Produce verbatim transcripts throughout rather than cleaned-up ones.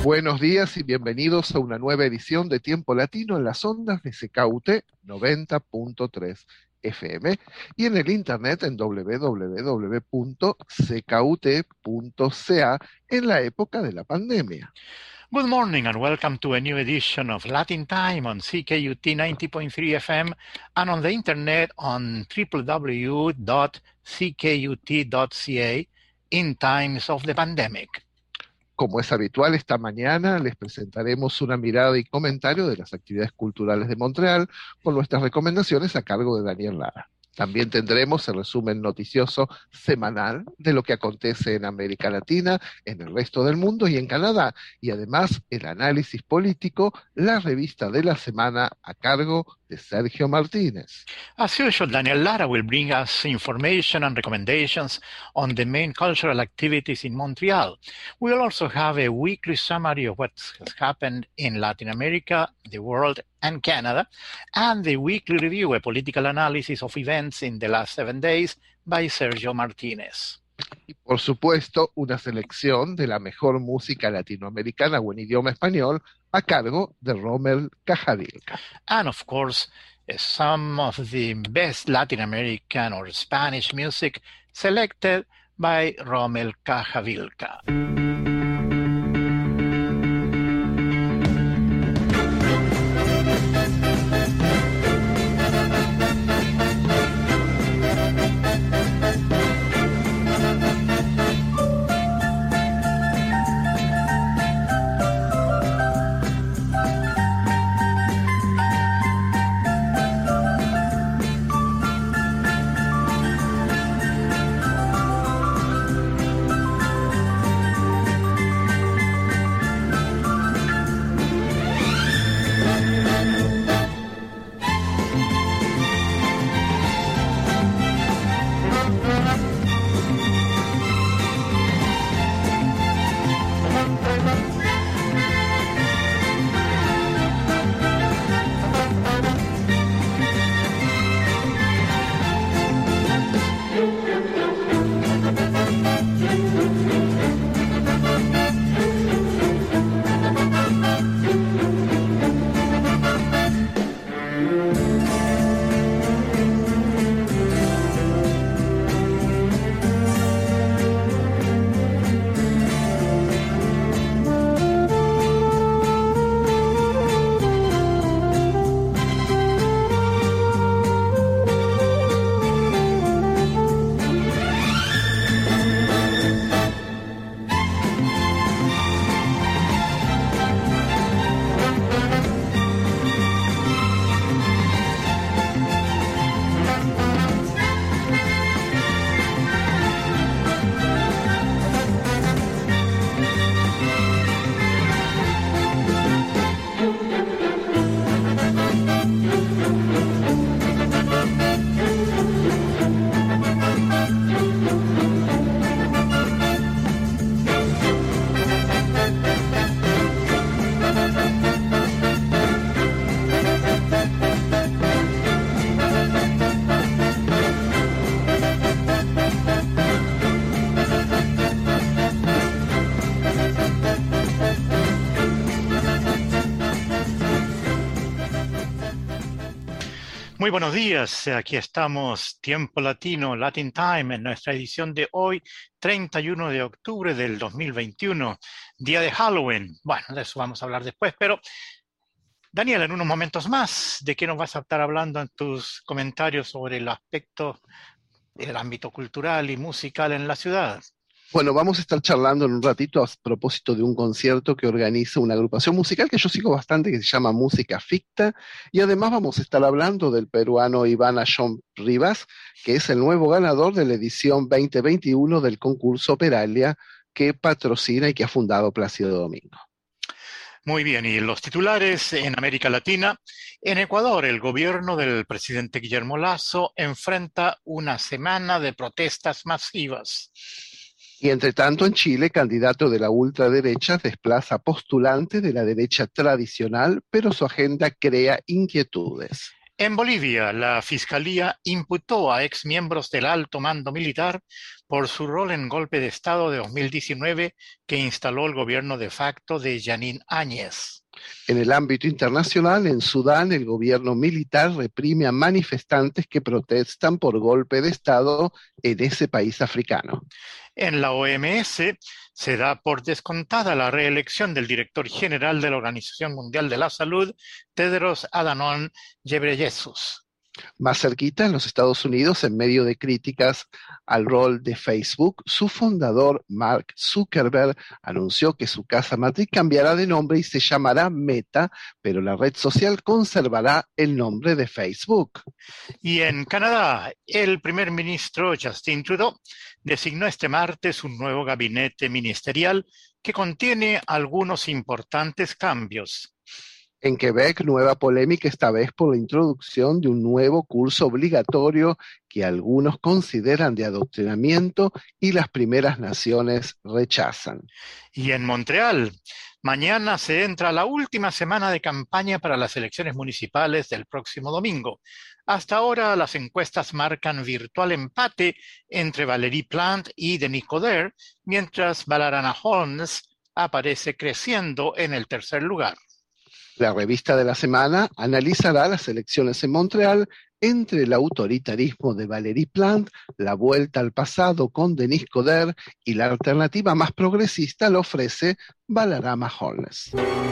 Buenos días y bienvenidos a una nueva edición de Tiempo Latino en las ondas de C K U T noventa punto tres F M y en el internet en doble u doble u doble u punto c k u t punto c a en la época de la pandemia. Good morning and welcome to a new edition of Latin Time on C K U T ninety point three F M and on the internet on w w w dot c k u t dot c a in times of the pandemic. Como es habitual, esta mañana les presentaremos una mirada y comentario de las actividades culturales de Montreal con nuestras recomendaciones a cargo de Daniel Lara. También tendremos el resumen noticioso semanal de lo que acontece en América Latina, en el resto del mundo y en Canadá, y además el análisis político, la revista de la semana a cargo de Sergio Martínez. As usual, Daniel Lara will bring us information and recommendations on the main cultural activities in Montreal. We will also have a weekly summary of what has happened in Latin America, the world, and Canada, and the weekly review, a political analysis of events in the last seven days by Sergio Martínez. Y por supuesto, una selección de la mejor música latinoamericana o en idioma español a cargo de Rommel Cajavilca. And of course, some of the best Latin American or Spanish music selected by Rommel Cajavilca. Muy buenos días, aquí estamos, Tiempo Latino, Latin Time, en nuestra edición de hoy, treinta y uno de octubre del dos mil veintiuno, día de Halloween. Bueno, de eso vamos a hablar después, pero Daniel, en unos momentos más, ¿de qué nos vas a estar hablando en tus comentarios sobre el aspecto del ámbito cultural y musical en la ciudad? Bueno, vamos a estar charlando en un ratito a propósito de un concierto que organiza una agrupación musical que yo sigo bastante, que se llama Música Ficta, y además vamos a estar hablando del peruano Iván Ayón Rivas, que es el nuevo ganador de la edición veinte veintiuno del concurso Operalia que patrocina y que ha fundado Plácido Domingo. Muy bien, y los titulares en América Latina. En Ecuador, el gobierno del presidente Guillermo Lasso enfrenta una semana de protestas masivas. Y entre tanto, en Chile, candidato de la ultraderecha desplaza postulante de la derecha tradicional, pero su agenda crea inquietudes. En Bolivia, la Fiscalía imputó a exmiembros del alto mando militar por su rol en golpe de Estado de dos mil diecinueve que instaló el gobierno de facto de Jeanine Áñez. En el ámbito internacional, en Sudán, el gobierno militar reprime a manifestantes que protestan por golpe de Estado en ese país africano. En la O M S se da por descontada la reelección del director general de la Organización Mundial de la Salud, Tedros Adhanom Ghebreyesus. Más cerquita, en los Estados Unidos, en medio de críticas al rol de Facebook, su fundador, Mark Zuckerberg, anunció que su casa matriz cambiará de nombre y se llamará Meta, pero la red social conservará el nombre de Facebook. Y en Canadá, el primer ministro Justin Trudeau designó este martes un nuevo gabinete ministerial que contiene algunos importantes cambios. En Quebec, nueva polémica esta vez por la introducción de un nuevo curso obligatorio que algunos consideran de adoctrinamiento y las primeras naciones rechazan. Y en Montreal, mañana se entra la última semana de campaña para las elecciones municipales del próximo domingo. Hasta ahora las encuestas marcan virtual empate entre Valérie Plante y Denis Coderre, mientras Balarama Holmes aparece creciendo en el tercer lugar. La revista de la semana analizará las elecciones en Montreal entre el autoritarismo de Valérie Plante, la vuelta al pasado con Denis Coderre y la alternativa más progresista la ofrece Balarama Holmes.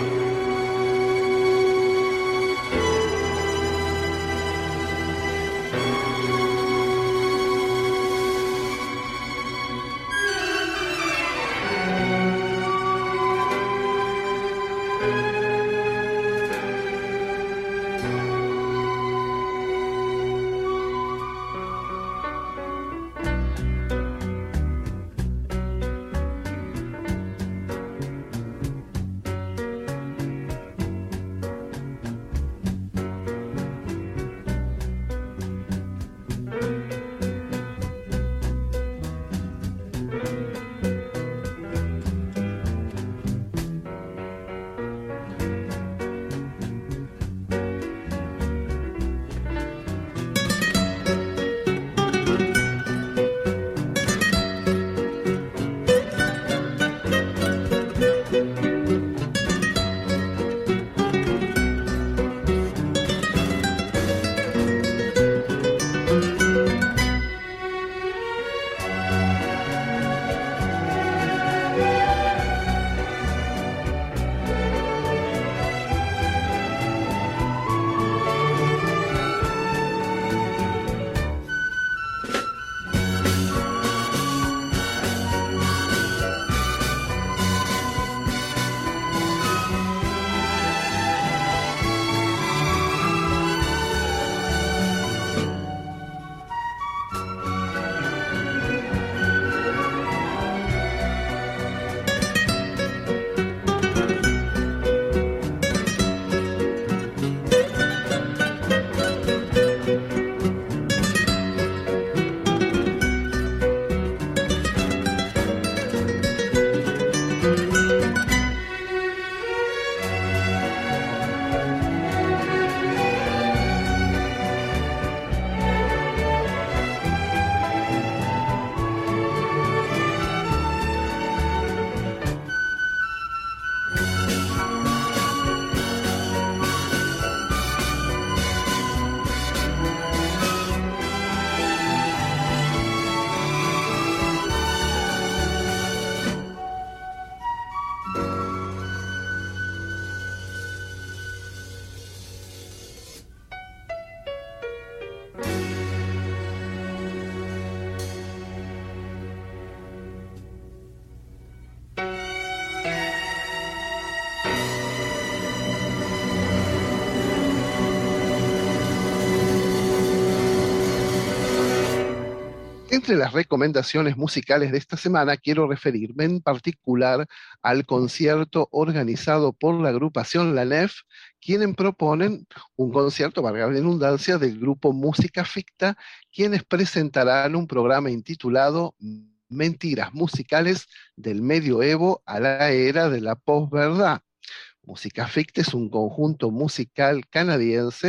Entre las recomendaciones musicales de esta semana quiero referirme en particular al concierto organizado por la agrupación La Nef, quienes proponen un concierto, valga la redundancia, del grupo Música Ficta, quienes presentarán un programa intitulado Mentiras musicales del medioevo a la era de la posverdad. Música Ficta es un conjunto musical canadiense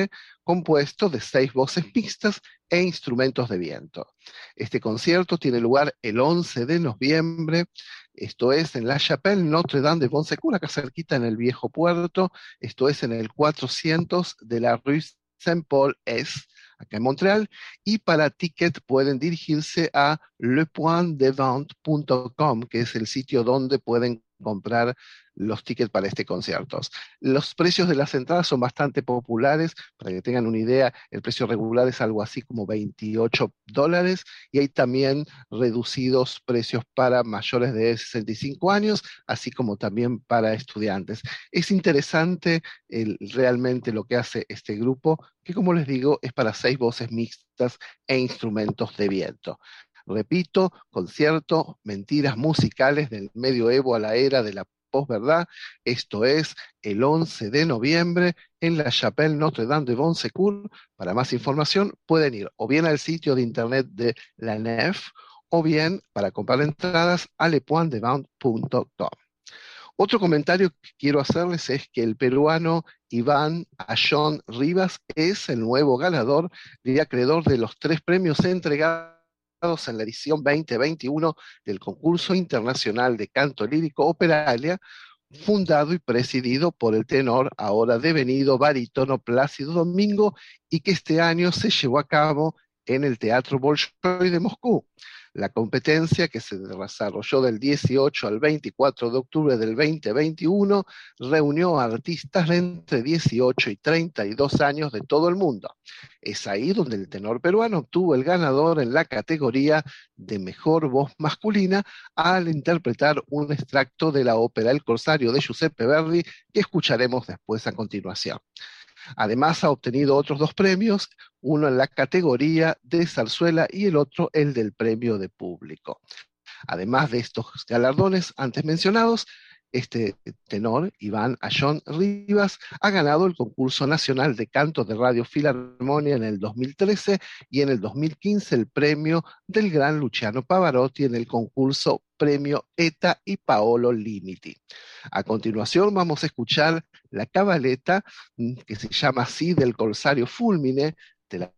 compuesto de seis voces mixtas e instrumentos de viento. Este concierto tiene lugar el once de noviembre, esto es en la Chapelle Notre-Dame de Bonsecours, acá cerquita en el Viejo Puerto, esto es en el cuatrocientos de la Rue Saint-Paul-Est, acá en Montreal, y para ticket pueden dirigirse a le point de vente punto com, que es el sitio donde pueden comprar los tickets para este concierto. Los precios de las entradas son bastante populares, para que tengan una idea, el precio regular es algo así como veintiocho dólares, y hay también reducidos precios para mayores de sesenta y cinco años, así como también para estudiantes. Es interesante el, realmente lo que hace este grupo, que como les digo, es para seis voces mixtas e instrumentos de viento. Repito, concierto, mentiras musicales del medioevo a la era de la posverdad, esto es el once de noviembre en la Chapelle Notre-Dame de Bonsecours. Para más información pueden ir o bien al sitio de internet de la Nef o bien para comprar entradas a le point de vente punto com. Otro comentario que quiero hacerles es que el peruano Iván Ayón Rivas es el nuevo ganador y acreedor de los tres premios entregados en la edición veinte veintiuno del Concurso Internacional de Canto Lírico Operalia, fundado y presidido por el tenor ahora devenido barítono Plácido Domingo, y que este año se llevó a cabo en el Teatro Bolshoi de Moscú. La competencia, que se desarrolló del dieciocho al veinticuatro de octubre del veinte veintiuno, reunió a artistas de entre dieciocho y treinta y dos años de todo el mundo. Es ahí donde el tenor peruano obtuvo el ganador en la categoría de mejor voz masculina al interpretar un extracto de la ópera El Corsario de Giuseppe Verdi, que escucharemos después a continuación. Además ha obtenido otros dos premios, uno en la categoría de zarzuela y el otro el del premio de público. Además de estos galardones antes mencionados, este tenor, Iván Ayón Rivas, ha ganado el Concurso Nacional de Canto de Radio Filarmonia en el dos mil trece y en el dos mil quince el premio del gran Luciano Pavarotti en el concurso Premio Eta y Paolo Limiti. A continuación vamos a escuchar la cabaleta, que se llama así, del Corsario Fulmine, de la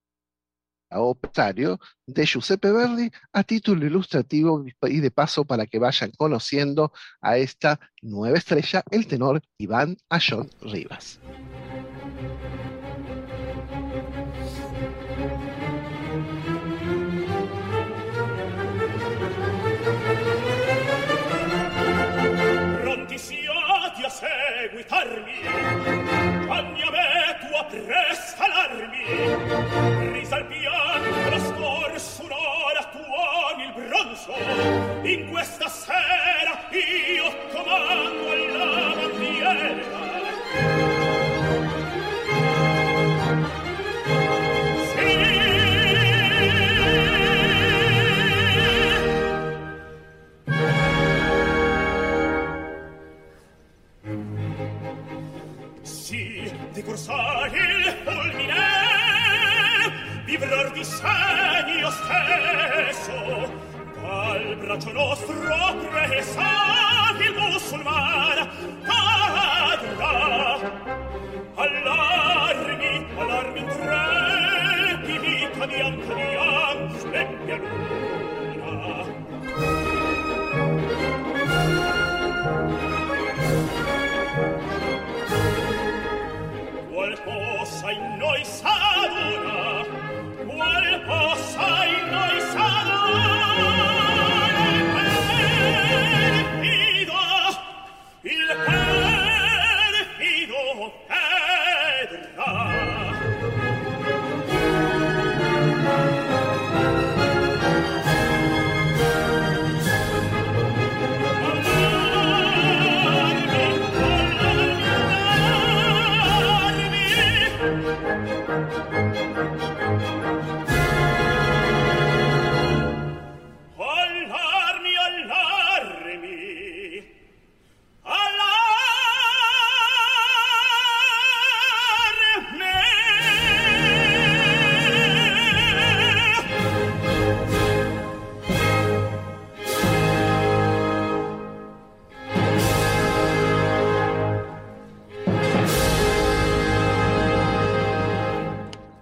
Operario de Giuseppe Verdi, a título ilustrativo y de paso para que vayan conociendo a esta nueva estrella, el tenor Iván Ayón Rivas. Pronti siate a seguitarmi, ogni a me tu appresta l'armi, risa al piano trascorso un'ora tuoni il bronzo, in questa sera io comando alla bandiera. Di corsare il fulmine, vivror di segno stesso, dal braccio nostro presa il musulmano cadrà. Allarmi, allarmi intrepidi, cadiam, cadiam, splendida luna. Qualcosa in noi s'aduna, qualcosa in noi s'aduna, e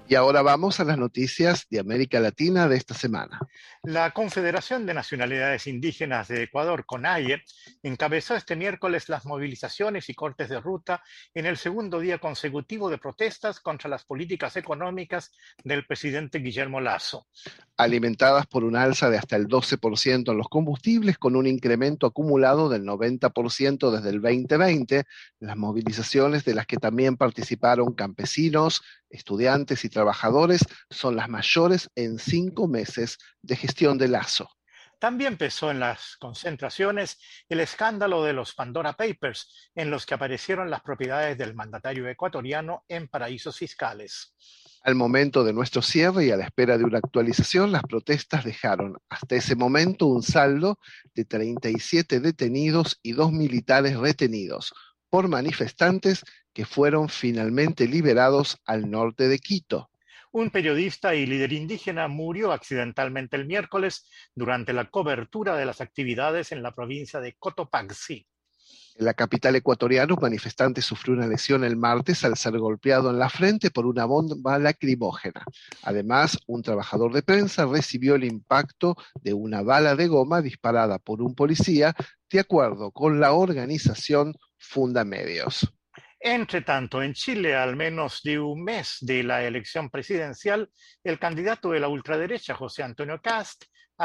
Y ahora vamos a las noticias de América Latina de esta semana. La Confederación de Nacionalidades Indígenas de Ecuador, CONAIE, encabezó este miércoles las movilizaciones y cortes de ruta en el segundo día consecutivo de protestas contra las políticas económicas del presidente Guillermo Lasso. Alimentadas por un alza de hasta el doce por ciento en los combustibles, con un incremento acumulado del noventa por ciento desde el veinte veinte, las movilizaciones de las que también participaron campesinos, estudiantes y trabajadores son las mayores en cinco meses de gestión de Lasso. También pesó en las concentraciones el escándalo de los Pandora Papers, en los que aparecieron las propiedades del mandatario ecuatoriano en paraísos fiscales. Al momento de nuestro cierre y a la espera de una actualización, las protestas dejaron hasta ese momento un saldo de treinta y siete detenidos y dos militares retenidos por manifestantes que fueron finalmente liberados al norte de Quito. Un periodista y líder indígena murió accidentalmente el miércoles durante la cobertura de las actividades en la provincia de Cotopaxi. En la capital ecuatoriana, un manifestante sufrió una lesión el martes al ser golpeado en la frente por una bomba lacrimógena. Además, un trabajador de prensa recibió el impacto de una bala de goma disparada por un policía, de acuerdo con la organización Fundamedios. Entre tanto, en Chile, al menos de un mes de la elección presidencial, el candidato de la ultraderecha, José Antonio Kast,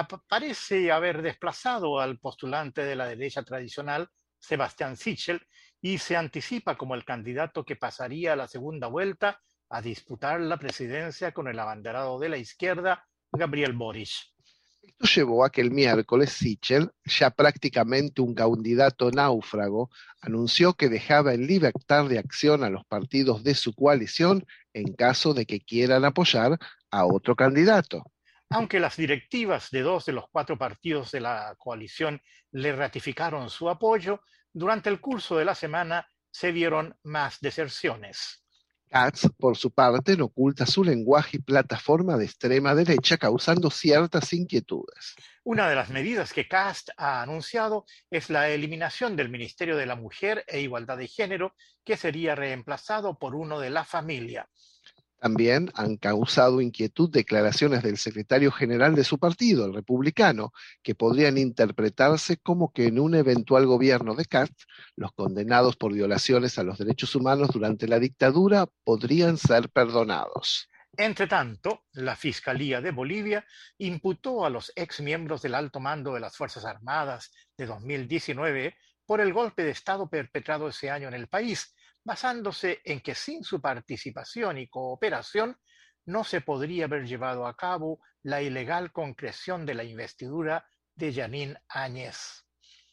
parece haber desplazado al postulante de la derecha tradicional, Sebastián Sichel, y se anticipa como el candidato que pasaría a la segunda vuelta a disputar la presidencia con el abanderado de la izquierda, Gabriel Boric. Esto llevó a que el miércoles Sichel, ya prácticamente un candidato náufrago, anunció que dejaba en libertad de acción a los partidos de su coalición en caso de que quieran apoyar a otro candidato. Aunque las directivas de dos de los cuatro partidos de la coalición le ratificaron su apoyo, durante el curso de la semana se vieron más deserciones. Katz, por su parte, no oculta su lenguaje y plataforma de extrema derecha, causando ciertas inquietudes. Una de las medidas que Kast ha anunciado es la eliminación del Ministerio de la Mujer e Igualdad de Género, que sería reemplazado por uno de la familia. También han causado inquietud declaraciones del secretario general de su partido, el republicano, que podrían interpretarse como que en un eventual gobierno de Katz, los condenados por violaciones a los derechos humanos durante la dictadura podrían ser perdonados. Entre tanto, la Fiscalía de Bolivia imputó a los exmiembros del alto mando de las Fuerzas Armadas de dos mil diecinueve por el golpe de Estado perpetrado ese año en el país, basándose en que sin su participación y cooperación no se podría haber llevado a cabo la ilegal concreción de la investidura de Jeanine Áñez.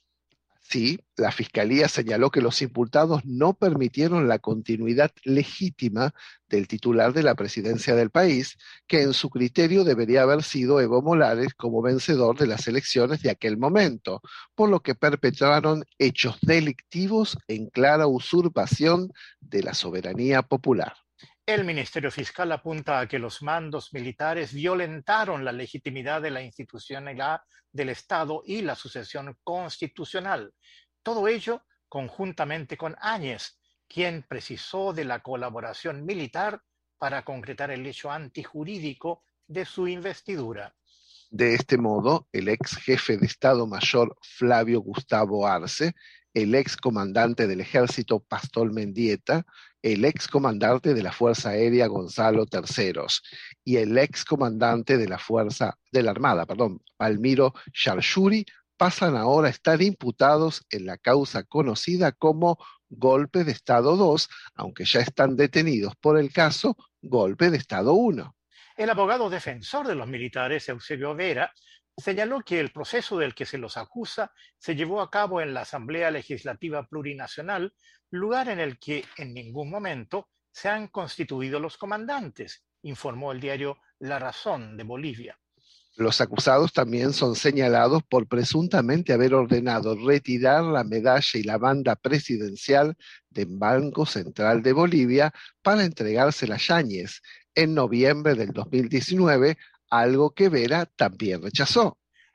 Sí, la Fiscalía señaló que los imputados no permitieron la continuidad legítima del titular de la presidencia del país, que en su criterio debería haber sido Evo Morales como vencedor de las elecciones de aquel momento, por lo que perpetraron hechos delictivos en clara usurpación de la soberanía popular. El Ministerio Fiscal apunta a que los mandos militares violentaron la legitimidad de la institucionalidad del Estado y la sucesión constitucional. Todo ello conjuntamente con Áñez, quien precisó de la colaboración militar para concretar el hecho antijurídico de su investidura. De este modo, el ex jefe de Estado Mayor Flavio Gustavo Arce, el ex comandante del Ejército Pastor Mendieta, el ex comandante de la Fuerza Aérea Gonzalo Terceros y el ex comandante de la Fuerza de la Armada, perdón, Palmiro Sharshuri, pasan ahora a estar imputados en la causa conocida como Golpe de Estado dos, aunque ya están detenidos por el caso Golpe de Estado uno. El abogado defensor de los militares, Eusebio Vera, señaló que el proceso del que se los acusa se llevó a cabo en la Asamblea Legislativa Plurinacional, lugar en el que en ningún momento se han constituido los comandantes, informó el diario La Razón de Bolivia. Los acusados también son señalados por presuntamente haber ordenado retirar la medalla y la banda presidencial del Banco Central de Bolivia para entregársela a Yáñez en noviembre del dos mil diecinueve, algo que Vera también rechazó.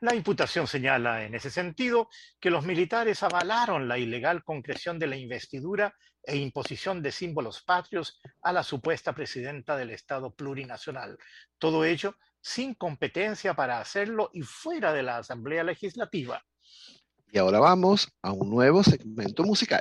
La imputación señala en ese sentido que los militares avalaron la ilegal concreción de la investidura e imposición de símbolos patrios a la supuesta presidenta del Estado plurinacional. Todo ello sin competencia para hacerlo y fuera de la Asamblea Legislativa. Y ahora vamos a un nuevo segmento musical.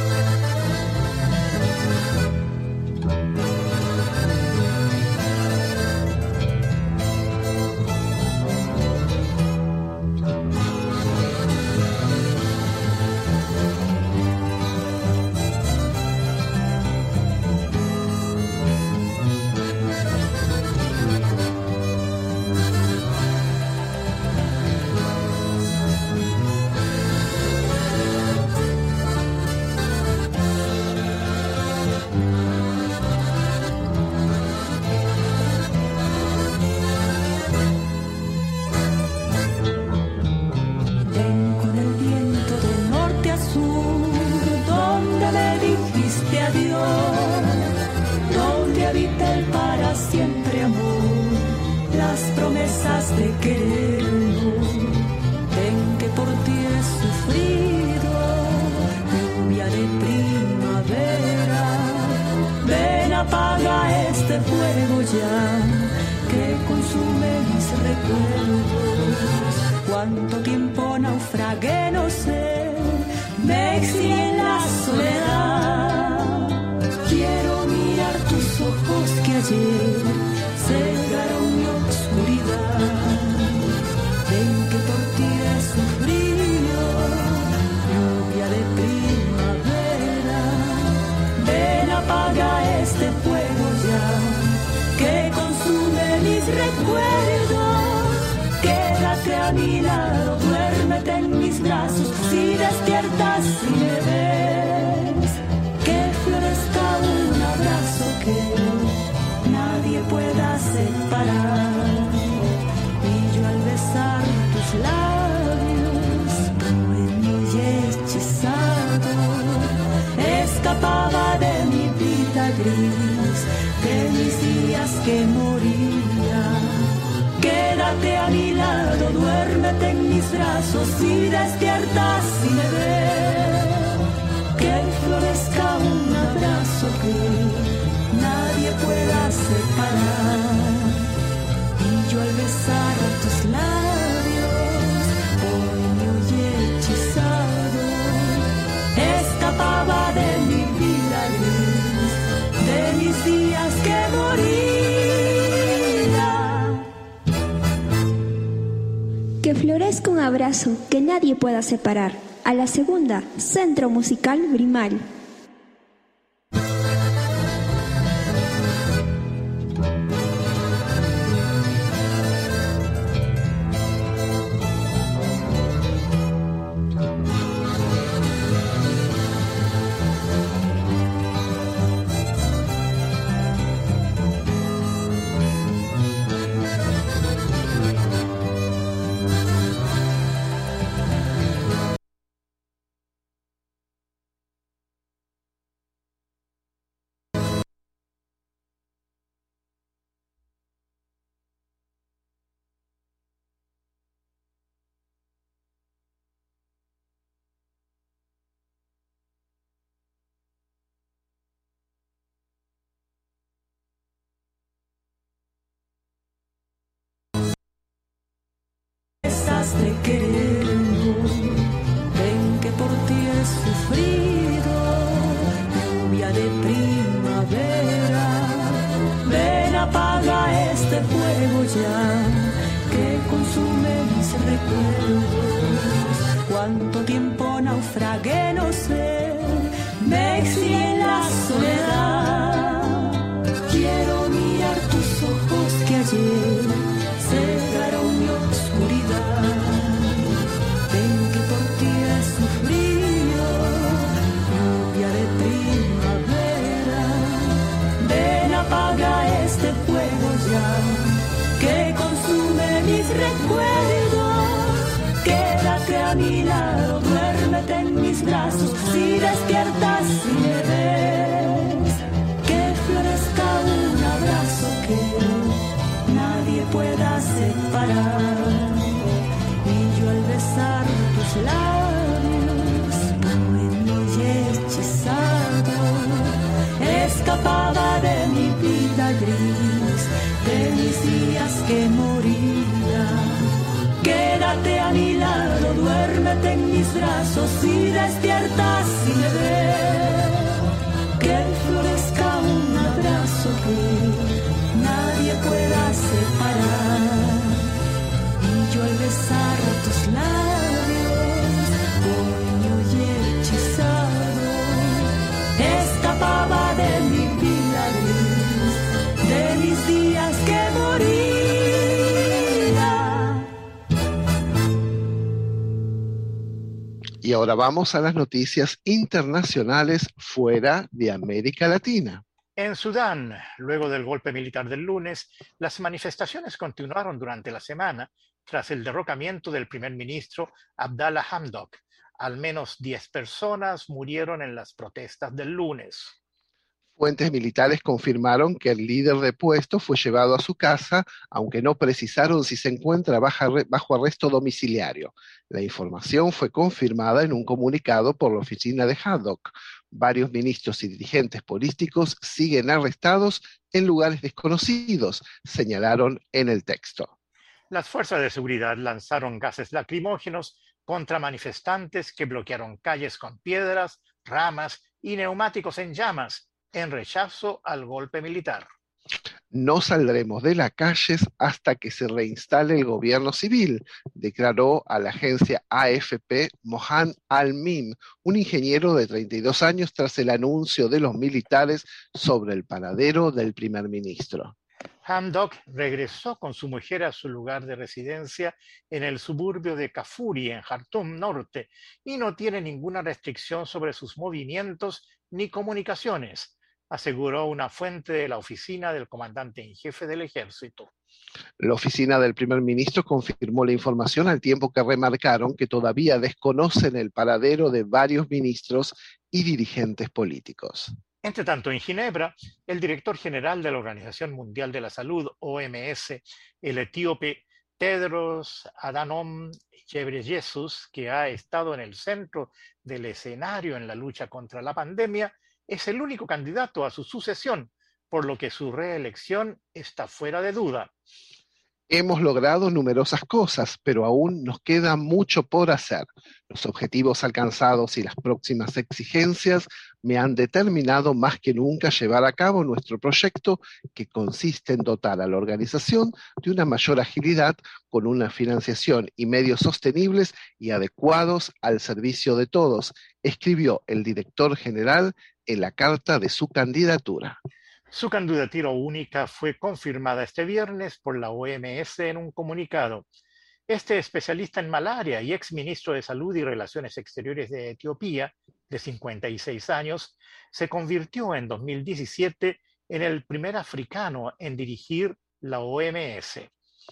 Cuánto tiempo naufragué, no sé, me exilié en la soledad. Quiero mirar tus ojos que ayer cegaron mi oscuridad. Ven que por ti he sufrido lluvia de primavera. Ven, apaga este fuego ya que consume mis recuerdos. Quédate a mi lado, duérmete en mis brazos, si despiertas y me ves, que florezca un abrazo que nadie pueda separar. Y yo al besar tus labios, bohemio y hechizado, escapaba de mi vida gris, de mis días que morían. Quédate a mi lado, duérmete en mis brazos, si despiertas y me ves, que florezca un abrazo que nadie pueda separar. Y yo al besar tus labios, bohemio y hechizado, escapaba de mi vida gris, de mis días que morí. Que florezca un abrazo que nadie pueda separar. A la segunda, Centro Musical Brimal. De quererlo, ven que por ti he sufrido lluvia de primavera. Ven, apaga este fuego ya que consume mis recuerdos. Cuánto tiempo naufragué, no sé, me exilié en la soledad. Quiero mirar tus ojos que ayer cegaron mi oscuridad. Ven que por ti he sufrido lluvia de primavera. Ven, apaga este fuego ya que consume mis recuerdos. Quédate a mi lado, duérmete en mis brazos, si despiertas y me ves, que florezca un abrazo que nadie pueda separar. Y brazos y despiertas y me ves. Que florezca un abrazo que nadie pueda separar. Y yo al besar tus labios, dueño y hechizado, escapaba de mi vida gris, de mis días que moría. Y ahora vamos a las noticias internacionales fuera de América Latina. En Sudán, luego del golpe militar del lunes, las manifestaciones continuaron durante la semana tras el derrocamiento del primer ministro Abdallah Hamdok. Al menos diez personas murieron en las protestas del lunes. Fuentes militares confirmaron que el líder depuesto fue llevado a su casa, aunque no precisaron si se encuentra bajo arresto domiciliario. La información fue confirmada en un comunicado por la oficina de Hamdok. Varios ministros y dirigentes políticos siguen arrestados en lugares desconocidos, señalaron en el texto. Las fuerzas de seguridad lanzaron gases lacrimógenos contra manifestantes que bloquearon calles con piedras, ramas y neumáticos en llamas, en rechazo al golpe militar. No saldremos de las calles hasta que se reinstale el gobierno civil, declaró a la agencia A F P Mohan Al-Mim, un ingeniero de treinta y dos años, tras el anuncio de los militares sobre el paradero del primer ministro. Hamdok regresó con su mujer a su lugar de residencia en el suburbio de Kafuri, en Jartum Norte, y no tiene ninguna restricción sobre sus movimientos ni comunicaciones, aseguró una fuente de la oficina del comandante en jefe del ejército. La oficina del primer ministro confirmó la información al tiempo que remarcaron que todavía desconocen el paradero de varios ministros y dirigentes políticos. Entre tanto, en Ginebra, el director general de la Organización Mundial de la Salud, O M S, el etíope Tedros Adhanom Ghebreyesus, que ha estado en el centro del escenario en la lucha contra la pandemia, es el único candidato a su sucesión, por lo que su reelección está fuera de duda. Hemos logrado numerosas cosas, pero aún nos queda mucho por hacer. Los objetivos alcanzados y las próximas exigencias me han determinado más que nunca llevar a cabo nuestro proyecto, que consiste en dotar a la organización de una mayor agilidad con una financiación y medios sostenibles y adecuados al servicio de todos, escribió el director general en la carta de su candidatura. Su candidatura única fue confirmada este viernes por la O M S en un comunicado. Este especialista en malaria y exministro de Salud y Relaciones Exteriores de Etiopía, de cincuenta y seis años, se convirtió en dos mil diecisiete en el primer africano en dirigir la O M S.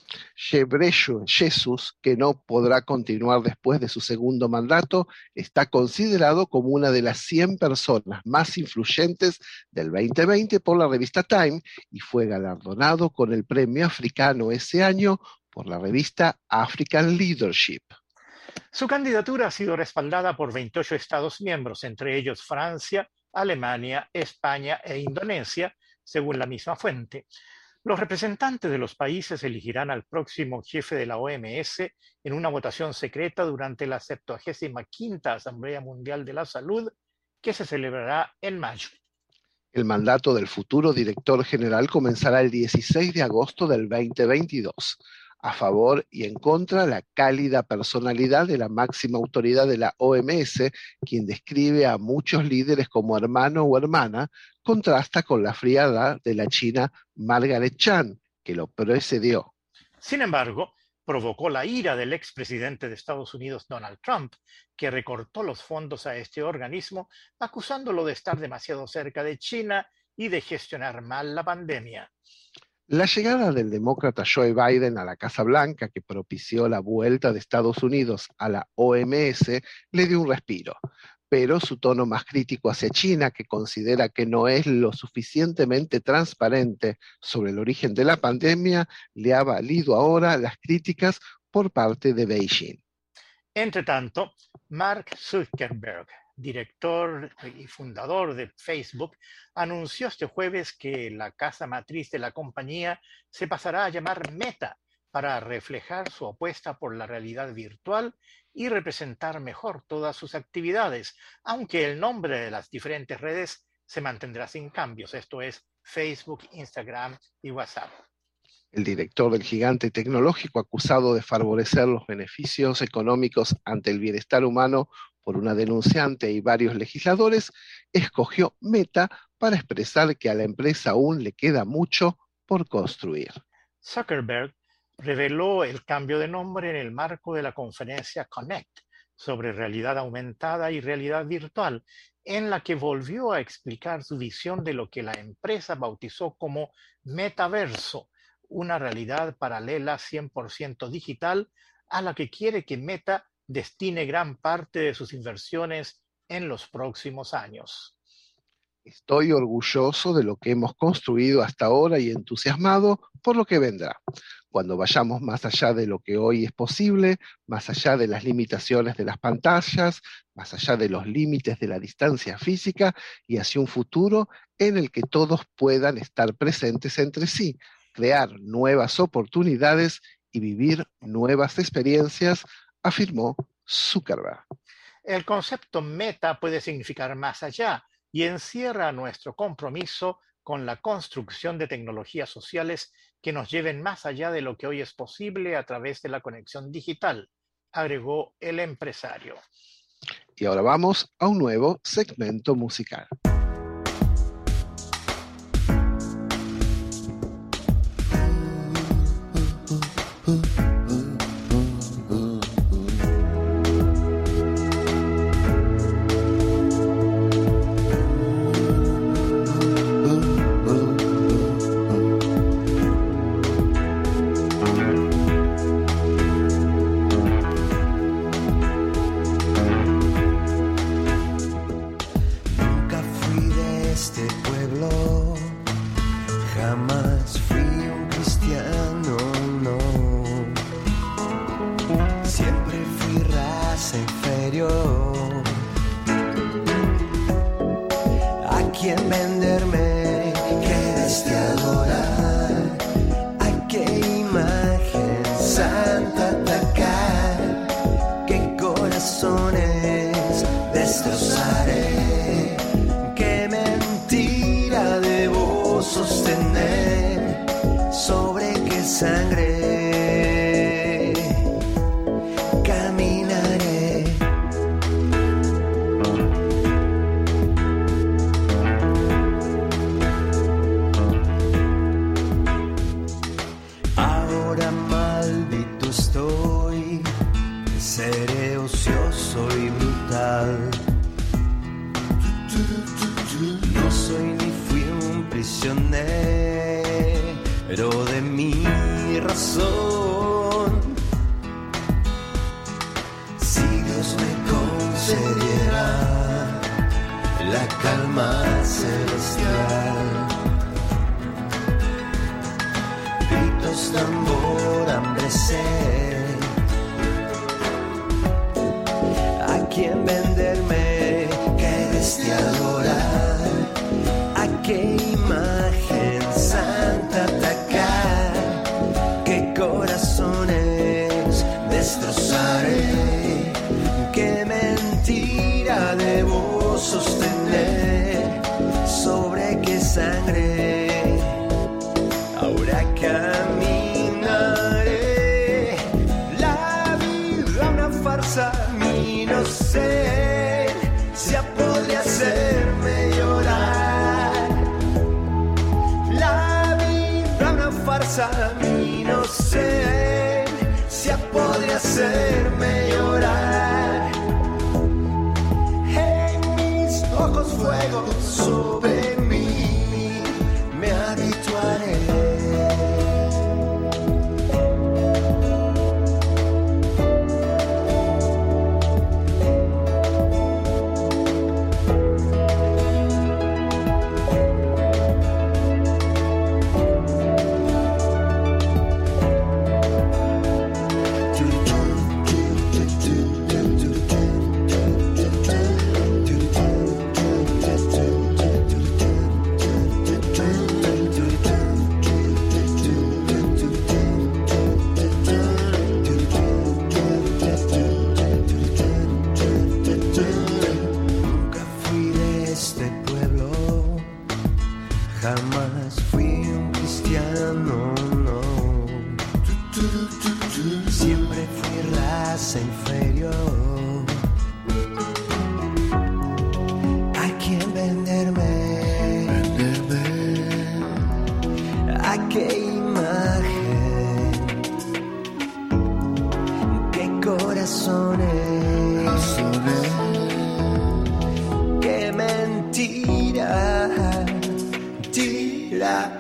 Ghebreyesus, que no podrá continuar después de su segundo mandato, está considerado como una de las cien personas más influyentes del veinte veinte por la revista Time y fue galardonado con el premio africano ese año por la revista African Leadership. Su candidatura ha sido respaldada por veintiocho Estados miembros, entre ellos Francia, Alemania, España e Indonesia, según la misma fuente. Los representantes de los países elegirán al próximo jefe de la O M S en una votación secreta durante la septuagésima quinta Asamblea Mundial de la Salud, que se celebrará en mayo. El mandato del futuro director general comenzará el dieciséis de agosto del veinte veintidós. A favor y en contra, la cálida personalidad de la máxima autoridad de la O M S, quien describe a muchos líderes como hermano o hermana, contrasta con la frialdad de la china Margaret Chan, que lo precedió. Sin embargo, provocó la ira del expresidente de Estados Unidos, Donald Trump, que recortó los fondos a este organismo, acusándolo de estar demasiado cerca de China y de gestionar mal la pandemia. La llegada del demócrata Joe Biden a la Casa Blanca, que propició la vuelta de Estados Unidos a la O M S, le dio un respiro, pero su tono más crítico hacia China, que considera que no es lo suficientemente transparente sobre el origen de la pandemia, le ha valido ahora las críticas por parte de Beijing. Entre tanto, Mark Zuckerberg, director y fundador de Facebook, anunció este jueves que la casa matriz de la compañía se pasará a llamar Meta para reflejar su apuesta por la realidad virtual y representar mejor todas sus actividades, aunque el nombre de las diferentes redes se mantendrá sin cambios, esto es Facebook, Instagram y WhatsApp. El director del gigante tecnológico, acusado de favorecer los beneficios económicos ante el bienestar humano por una denunciante y varios legisladores, escogió Meta para expresar que a la empresa aún le queda mucho por construir. Zuckerberg reveló el cambio de nombre en el marco de la conferencia Connect sobre realidad aumentada y realidad virtual, en la que volvió a explicar su visión de lo que la empresa bautizó como metaverso, una realidad paralela cien por ciento digital a la que quiere que Meta destine gran parte de sus inversiones en los próximos años. Estoy orgulloso de lo que hemos construido hasta ahora y entusiasmado por lo que vendrá. Cuando vayamos más allá de lo que hoy es posible, más allá de las limitaciones de las pantallas, más allá de los límites de la distancia física y hacia un futuro en el que todos puedan estar presentes entre sí, crear nuevas oportunidades y vivir nuevas experiencias, afirmó Zuckerberg. El concepto meta puede significar más allá y encierra nuestro compromiso con la construcción de tecnologías sociales que nos lleven más allá de lo que hoy es posible a través de la conexión digital, agregó el empresario. Y ahora vamos a un nuevo segmento musical. este pueblo. Jamás fui un cristiano, no. Siempre fui raza inferior. ¿A quién venderme? ¿A qué imagen? ¿Qué corazones? ¿Qué mentira? Tira.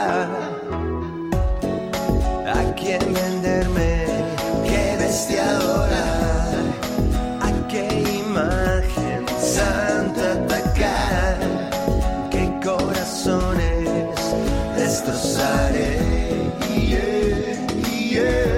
¿A quién venderme? ¿Qué bestia adorar? ¿A qué imagen santa atacar? ¿Qué corazones destrozaré? Yeah, yeah.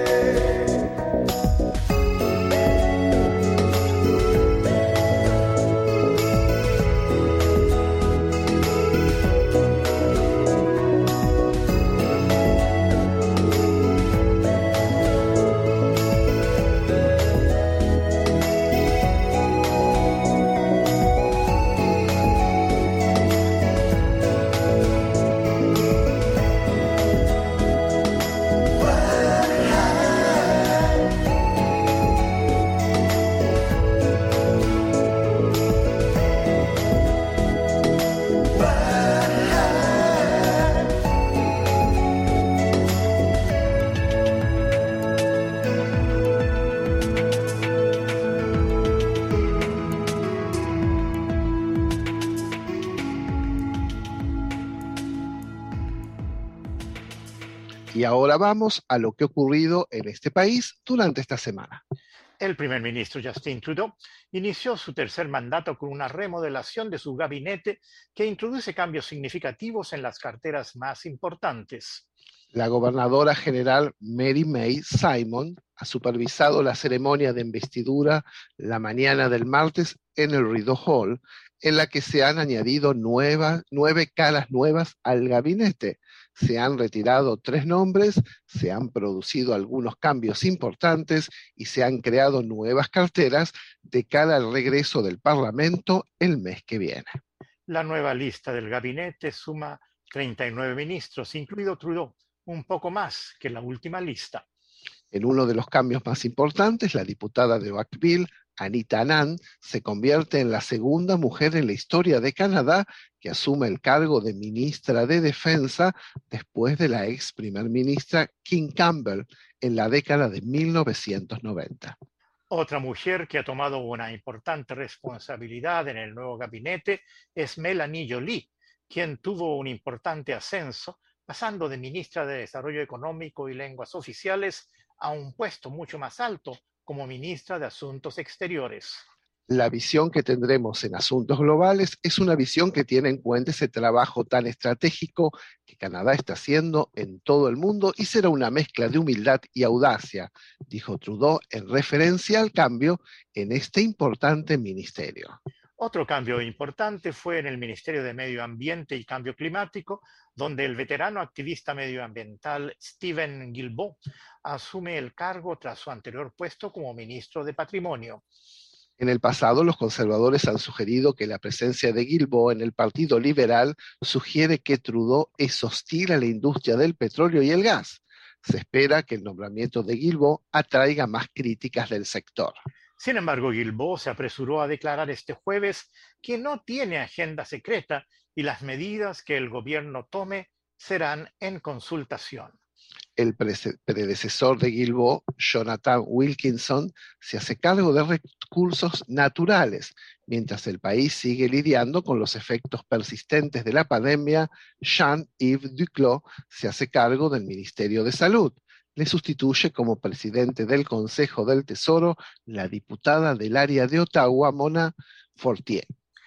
Y ahora vamos a lo que ha ocurrido en este país durante esta semana. El primer ministro Justin Trudeau inició su tercer mandato con una remodelación de su gabinete que introduce cambios significativos en las carteras más importantes. La gobernadora general Mary May Simon ha supervisado la ceremonia de investidura la mañana del martes en el Rideau Hall, en la que se han añadido nuevas, nueve caras nuevas al gabinete. Se han retirado tres nombres, se han producido algunos cambios importantes y se han creado nuevas carteras de cara al regreso del Parlamento el mes que viene. La nueva lista del gabinete suma treinta y nueve ministros, incluido Trudeau, un poco más que la última lista. En uno de los cambios más importantes, la diputada de Oakville, Anita Anand, se convierte en la segunda mujer en la historia de Canadá que asume el cargo de ministra de Defensa después de la ex primer ministra Kim Campbell en la década de mil novecientos noventa. Otra mujer que ha tomado una importante responsabilidad en el nuevo gabinete es Melanie Joly, quien tuvo un importante ascenso, pasando de ministra de Desarrollo Económico y Lenguas Oficiales a un puesto mucho más alto como ministra de Asuntos Exteriores. La visión que tendremos en asuntos globales es una visión que tiene en cuenta ese trabajo tan estratégico que Canadá está haciendo en todo el mundo y será una mezcla de humildad y audacia, dijo Trudeau en referencia al cambio en este importante ministerio. Otro cambio importante fue en el Ministerio de Medio Ambiente y Cambio Climático, donde el veterano activista medioambiental Steven Guilbeault asume el cargo tras su anterior puesto como ministro de Patrimonio. En el pasado, los conservadores han sugerido que la presencia de Guilbeault en el Partido Liberal sugiere que Trudeau es hostil a la industria del petróleo y el gas. Se espera que el nombramiento de Guilbeault atraiga más críticas del sector. Sin embargo, Guilbeault se apresuró a declarar este jueves que no tiene agenda secreta y las medidas que el gobierno tome serán en consultación. El predecesor de Guilbeault, Jonathan Wilkinson, se hace cargo de recursos naturales. Mientras el país sigue lidiando con los efectos persistentes de la pandemia, Jean-Yves Duclos se hace cargo del Ministerio de Salud. Le sustituye como presidente del Consejo del Tesoro la diputada del área de Ottawa, Mona Fortier.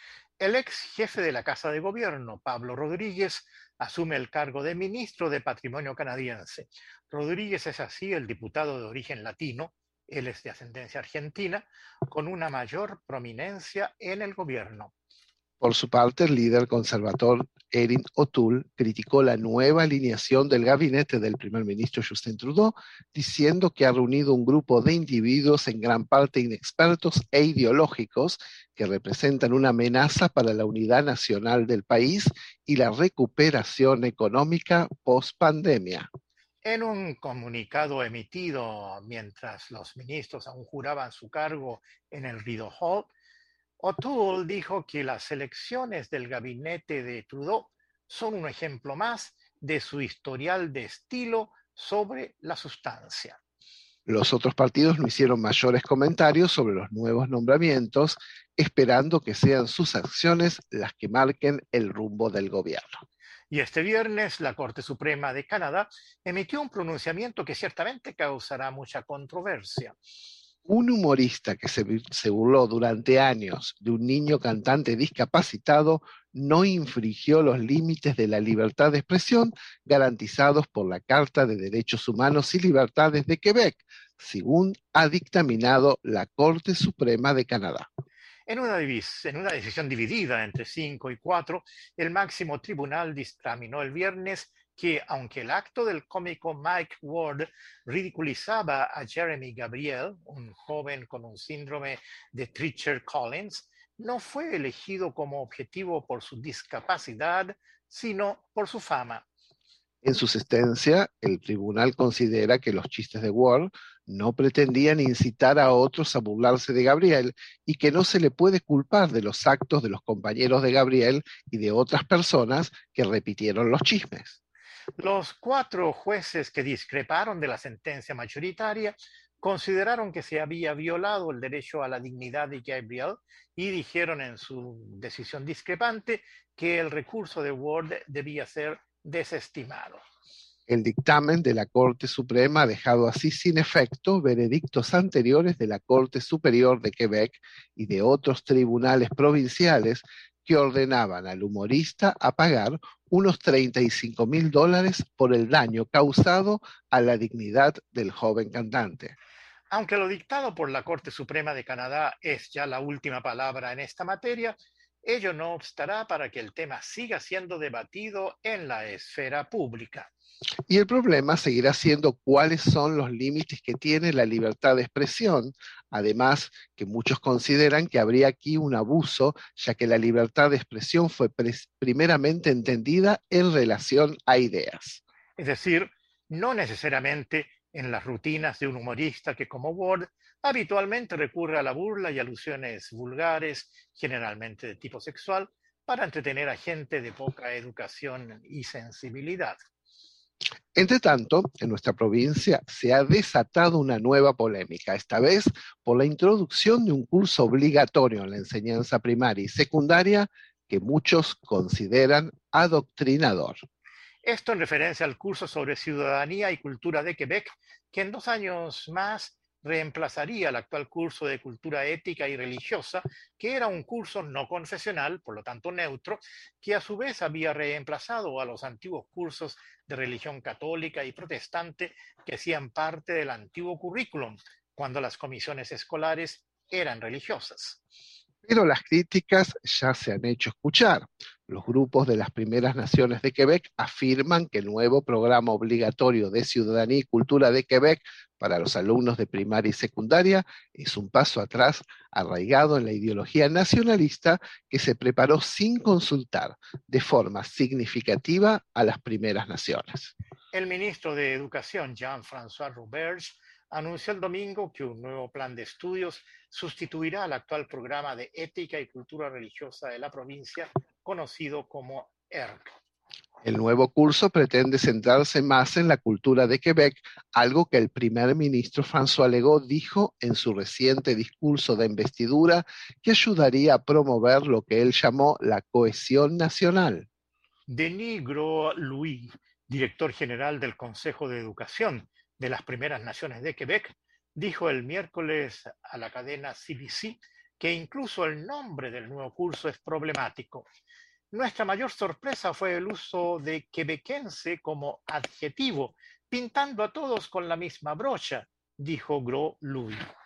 El ex jefe de la Casa de Gobierno, Pablo Rodríguez, asume el cargo de ministro de Patrimonio canadiense. Rodríguez es así el diputado de origen latino, él es de ascendencia argentina, con una mayor prominencia en el gobierno. Por su parte, el líder conservador Erin O'Toole criticó la nueva alineación del gabinete del primer ministro Justin Trudeau, diciendo que ha reunido un grupo de individuos en gran parte inexpertos e ideológicos que representan una amenaza para la unidad nacional del país y la recuperación económica post-pandemia. En un comunicado emitido mientras los ministros aún juraban su cargo en el Rideau Hall, O'Toole dijo que las elecciones del gabinete de Trudeau son un ejemplo más de su historial de estilo sobre la sustancia. Los otros partidos no hicieron mayores comentarios sobre los nuevos nombramientos, esperando que sean sus acciones las que marquen el rumbo del gobierno. Y este viernes la Corte Suprema de Canadá emitió un pronunciamiento que ciertamente causará mucha controversia. Un humorista que se, se burló durante años de un niño cantante discapacitado no infringió los límites de la libertad de expresión garantizados por la Carta de Derechos Humanos y Libertades de Quebec, según ha dictaminado la Corte Suprema de Canadá. En una, en una decisión dividida entre cinco y cuatro, el máximo tribunal dictaminó el viernes que, aunque el acto del cómico Mike Ward ridiculizaba a Jeremy Gabriel, un joven con un síndrome de Treacher-Collins, no fue elegido como objetivo por su discapacidad, sino por su fama. En su sentencia, el tribunal considera que los chistes de Ward no pretendían incitar a otros a burlarse de Gabriel y que no se le puede culpar de los actos de los compañeros de Gabriel y de otras personas que repitieron los chismes. Los cuatro jueces que discreparon de la sentencia mayoritaria consideraron que se había violado el derecho a la dignidad de Gabriel y dijeron en su decisión discrepante que el recurso de Ward debía ser desestimado. El dictamen de la Corte Suprema ha dejado así sin efecto veredictos anteriores de la Corte Superior de Quebec y de otros tribunales provinciales que ordenaban al humorista a pagar unos treinta y cinco mil dólares por el daño causado a la dignidad del joven cantante. Aunque lo dictado por la Corte Suprema de Canadá es ya la última palabra en esta materia, ello no obstará para que el tema siga siendo debatido en la esfera pública. Y el problema seguirá siendo cuáles son los límites que tiene la libertad de expresión, además que muchos consideran que habría aquí un abuso, ya que la libertad de expresión fue primeramente entendida en relación a ideas. Es decir, no necesariamente en las rutinas de un humorista que, como Ward, habitualmente recurre a la burla y alusiones vulgares, generalmente de tipo sexual, para entretener a gente de poca educación y sensibilidad. Entre tanto, en nuestra provincia se ha desatado una nueva polémica, esta vez por la introducción de un curso obligatorio en la enseñanza primaria y secundaria que muchos consideran adoctrinador. Esto en referencia al curso sobre ciudadanía y cultura de Quebec, que en dos años más reemplazaría el actual curso de cultura ética y religiosa, que era un curso no confesional, por lo tanto neutro, que a su vez había reemplazado a los antiguos cursos de religión católica y protestante que hacían parte del antiguo currículum, cuando las comisiones escolares eran religiosas. Pero las críticas ya se han hecho escuchar. Los grupos de las primeras naciones de Quebec afirman que el nuevo programa obligatorio de ciudadanía y cultura de Quebec para los alumnos de primaria y secundaria es un paso atrás arraigado en la ideología nacionalista que se preparó sin consultar de forma significativa a las primeras naciones. El ministro de Educación, Jean-François Roberge, anunció el domingo que un nuevo plan de estudios sustituirá al actual programa de ética y cultura religiosa de la provincia, conocido como E R C. El nuevo curso pretende centrarse más en la cultura de Quebec, algo que el primer ministro François Legault dijo en su reciente discurso de investidura que ayudaría a promover lo que él llamó la cohesión nacional. Denis Gros-Louis, director general del Consejo de Educación de las Primeras Naciones de Quebec, dijo el miércoles a la cadena C B C que incluso el nombre del nuevo curso es problemático. Nuestra mayor sorpresa fue el uso de quebequense como adjetivo, pintando a todos con la misma brocha, dijo Gros-Louis.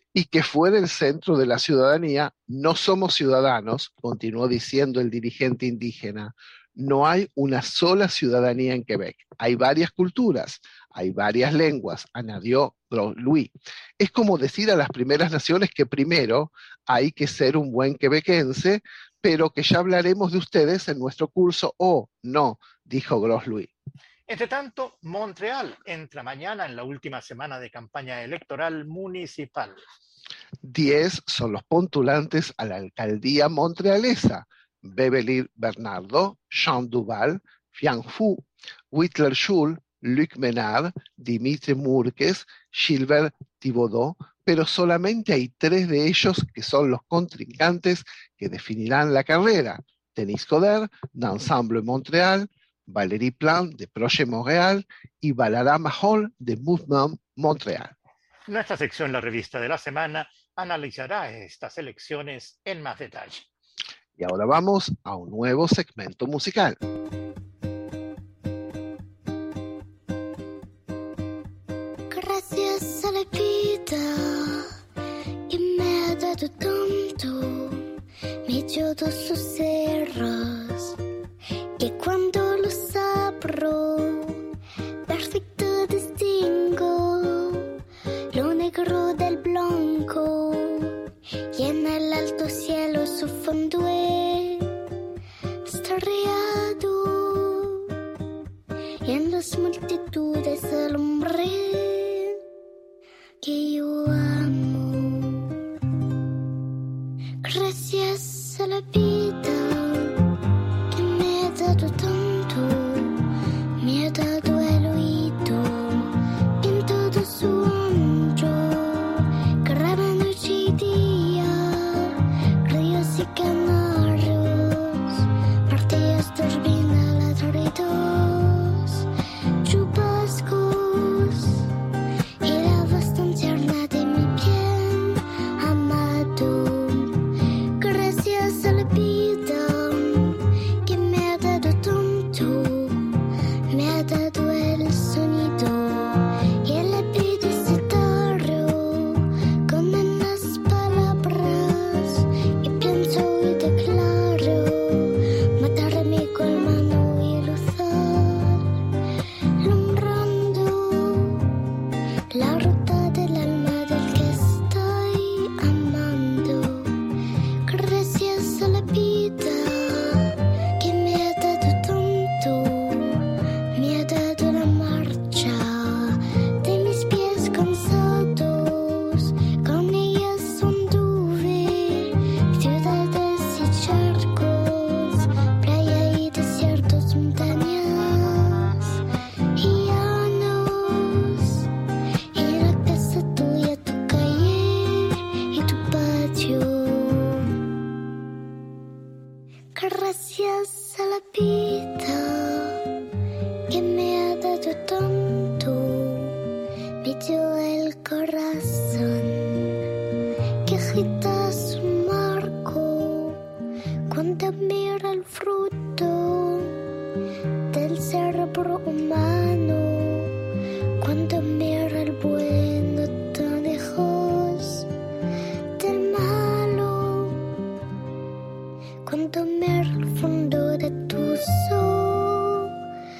y que fuera el centro de la ciudadanía. No somos ciudadanos, continuó diciendo el dirigente indígena. No hay una sola ciudadanía en Quebec. Hay varias culturas, hay varias lenguas, añadió Gros-Louis. Es como decir a las primeras naciones que primero hay que ser un buen quebequense, pero que ya hablaremos de ustedes en nuestro curso. Oh, no, dijo Gros-Louis. Entre tanto, Montreal entra mañana en la última semana de campaña electoral municipal. Diez son los postulantes a la alcaldía montrealesa: Beverly Bernardo, Jean Duval, Phiang Phu, Whitler Schul, Luc Menard, Dimitri Mourques, Gilbert Thibodeau, pero solamente hay tres de ellos que son los contrincantes que definirán la carrera: Denis Coderre, d'Ensemble Montréal, Valérie Plante, de Projet Montréal, y Balara Mahol, de Mouvement Montréal. Nuestra sección La Revista de la Semana analizará estas elecciones en más detalle. Y ahora vamos a un nuevo segmento musical. Gracias a la vida que me ha dado tanto, me dio dos sus cerros, que cuando los abro, perfecto distingo lo negro del blanco, y en el alto cielo su fondo estrellado, y en las multitudes el hombre que yo amo. Gracias a la vida que me ha dado tanto, me ha dado el oído en todo su ancho, graba noche y día, ríos y canarios, martillos, turbinas, ladridos, chubascos y la voz tan tierna de mi bien amado. Gracias a la vida que me ha dado tanto, me ha dado el sonido y el epidicitario con las palabras que pienso y declaro, matarme con mano y luzar, alumbrando la ruta del alma del que estoy amando. Gracias a la vida que me ha dado tanto, me ha dado la marcha de mis pies cansados, con ellas anduve ciudades y charcos, playa y desiertos, montañas y llanos, y la casa tuya, tu calle y tu patio. Gracias a la vida que me ha dado tanto, me dio el corazón que agita su marco cuando mira el fruto del cerebro humano, cuando mira el bueno tan lejos del malo, cuando mira el fondo de tus ojos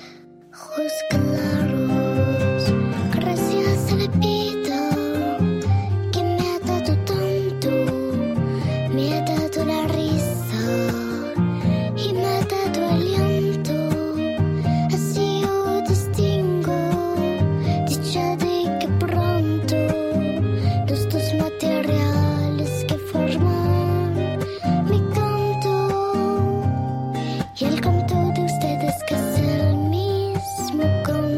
claros. Gracias a la vida que me ha dado tanto, me ha dado la risa y me ha dado aliento, así yo distingo dicha de que pronto los dos materiales que forman mi canto y el canto de ustedes que es el mismo canto.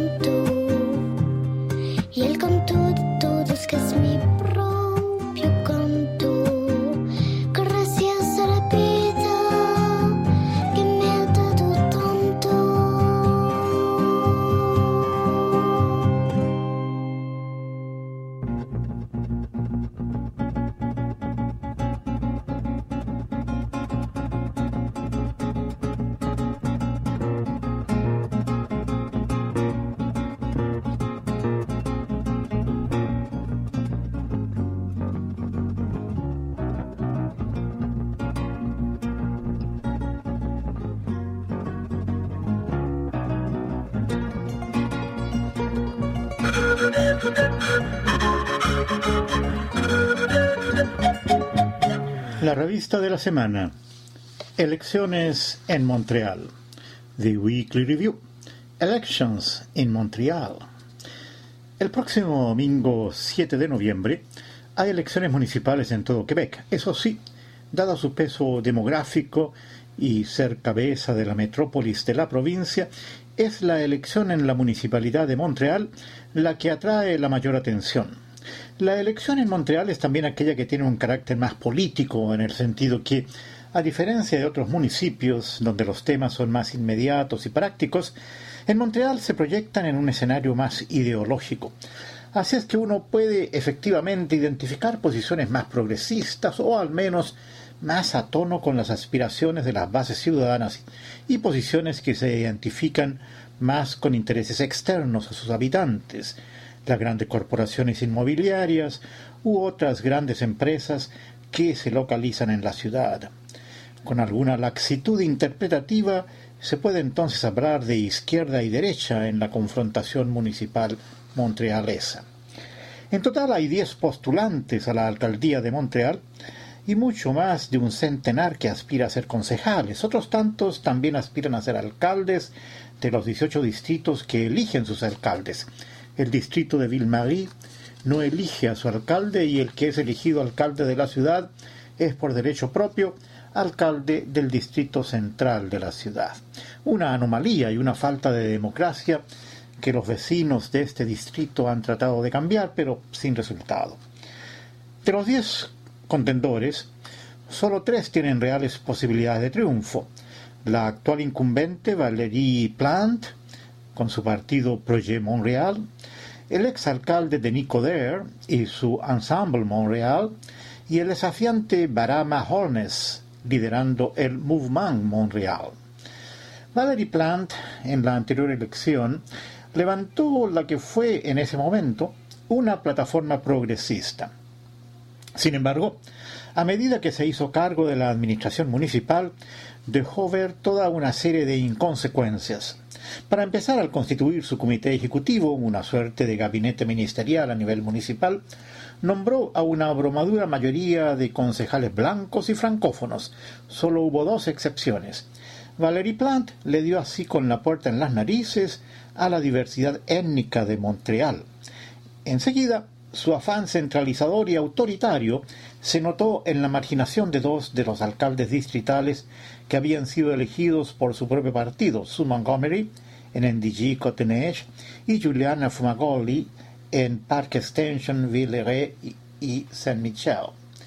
La revista de la semana. Elecciones en Montreal. The Weekly Review. Elections in Montreal. El próximo domingo siete de noviembre hay elecciones municipales en todo Quebec. Eso sí, dado su peso demográfico y ser cabeza de la metrópolis de la provincia, es la elección en la municipalidad de Montreal la que atrae la mayor atención. La elección en Montreal es también aquella que tiene un carácter más político, en el sentido que, a diferencia de otros municipios donde los temas son más inmediatos y prácticos, en Montreal se proyectan en un escenario más ideológico. Así es que uno puede efectivamente identificar posiciones más progresistas o al menos más a tono con las aspiraciones de las bases ciudadanas y posiciones que se identifican más con intereses externos a sus habitantes, las grandes corporaciones inmobiliarias u otras grandes empresas que se localizan en la ciudad. Con alguna laxitud interpretativa se puede entonces hablar de izquierda y derecha en la confrontación municipal montrealesa. En total hay diez postulantes a la alcaldía de Montreal y mucho más de un centenar que aspira a ser concejales. Otros tantos también aspiran a ser alcaldes de los dieciocho distritos que eligen sus alcaldes. El distrito de Ville-Marie no elige a su alcalde y el que es elegido alcalde de la ciudad es por derecho propio alcalde del distrito central de la ciudad. Una anomalía y una falta de democracia que los vecinos de este distrito han tratado de cambiar, pero sin resultado. De los diez contendores, solo tres tienen reales posibilidades de triunfo. La actual incumbente Valérie Plante, con su partido Projet Montréal, el exalcalde Denis Coderre y su Ensemble Montréal, y el desafiante Barama Holness, liderando el Mouvement Montréal. Valérie Plante, en la anterior elección, levantó la que fue en ese momento una plataforma progresista. Sin embargo, a medida que se hizo cargo de la administración municipal, dejó ver toda una serie de inconsecuencias. Para empezar, al constituir su comité ejecutivo, una suerte de gabinete ministerial a nivel municipal, nombró a una abrumadora mayoría de concejales blancos y francófonos. Solo hubo dos excepciones. Valérie Plante le dio así con la puerta en las narices a la diversidad étnica de Montreal. Enseguida, su afán centralizador y autoritario se notó en la marginación de dos de los alcaldes distritales que habían sido elegidos por su propio partido, Sue Montgomery en Endigy-Coteneige y Juliana Fumagoli en Park Extension, Villeray y Saint-Michel.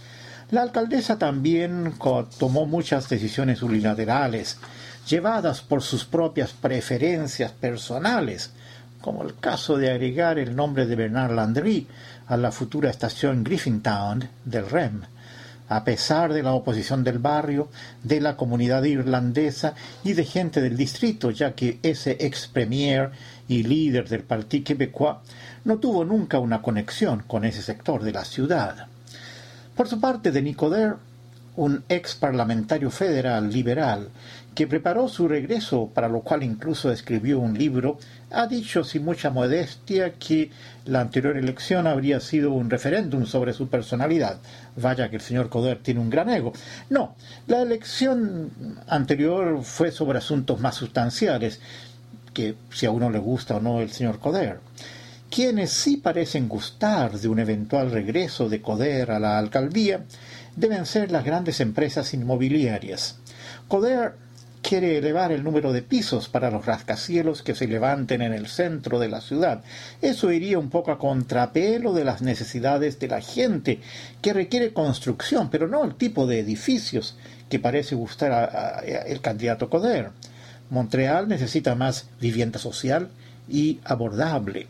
La alcaldesa también tomó muchas decisiones unilaterales, llevadas por sus propias preferencias personales, como el caso de agregar el nombre de Bernard Landry a la futura estación Griffintown del R E M, a pesar de la oposición del barrio, de la comunidad irlandesa y de gente del distrito, ya que ese ex premier y líder del Partido Québécois no tuvo nunca una conexión con ese sector de la ciudad. Por su parte, Denis Coderre, un ex parlamentario federal liberal que preparó su regreso, para lo cual incluso escribió un libro, ha dicho sin mucha modestia que la anterior elección habría sido un referéndum sobre su personalidad. Vaya que el señor Coderre tiene un gran ego. No, la elección anterior fue sobre asuntos más sustanciales, que si a uno le gusta o no el señor Coderre. Quienes sí parecen gustar de un eventual regreso de Coderre a la alcaldía deben ser las grandes empresas inmobiliarias. Coderre quiere elevar el número de pisos para los rascacielos que se levanten en el centro de la ciudad. Eso iría un poco a contrapelo de las necesidades de la gente, que requiere construcción, pero no el tipo de edificios que parece gustar a, a, a el candidato Coderre. Montreal necesita más vivienda social y abordable.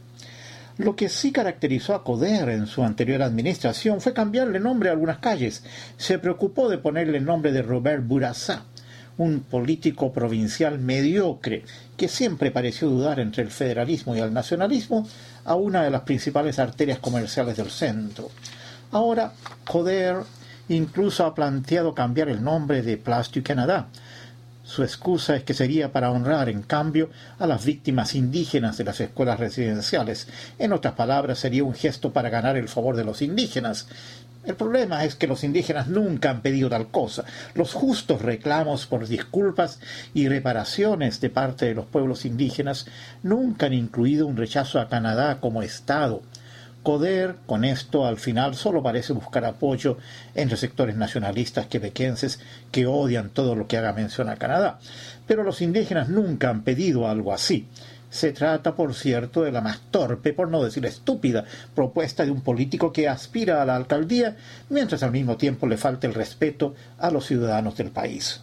Lo que sí caracterizó a Coderre en su anterior administración fue cambiarle nombre a algunas calles. Se preocupó de ponerle el nombre de Robert Bourassa, un político provincial mediocre que siempre pareció dudar entre el federalismo y el nacionalismo, a una de las principales arterias comerciales del centro. Ahora, Coderre incluso ha planteado cambiar el nombre de Place du Canada, Su excusa es que sería para honrar, en cambio, a las víctimas indígenas de las escuelas residenciales. En otras palabras, sería un gesto para ganar el favor de los indígenas. El problema es que los indígenas nunca han pedido tal cosa. Los justos reclamos por disculpas y reparaciones de parte de los pueblos indígenas nunca han incluido un rechazo a Canadá como Estado. Coder, con esto, al final, solo parece buscar apoyo entre sectores nacionalistas quebequenses que odian todo lo que haga mención a Canadá. Pero los indígenas nunca han pedido algo así. Se trata, por cierto, de la más torpe, por no decir estúpida, propuesta de un político que aspira a la alcaldía, mientras al mismo tiempo le falta el respeto a los ciudadanos del país.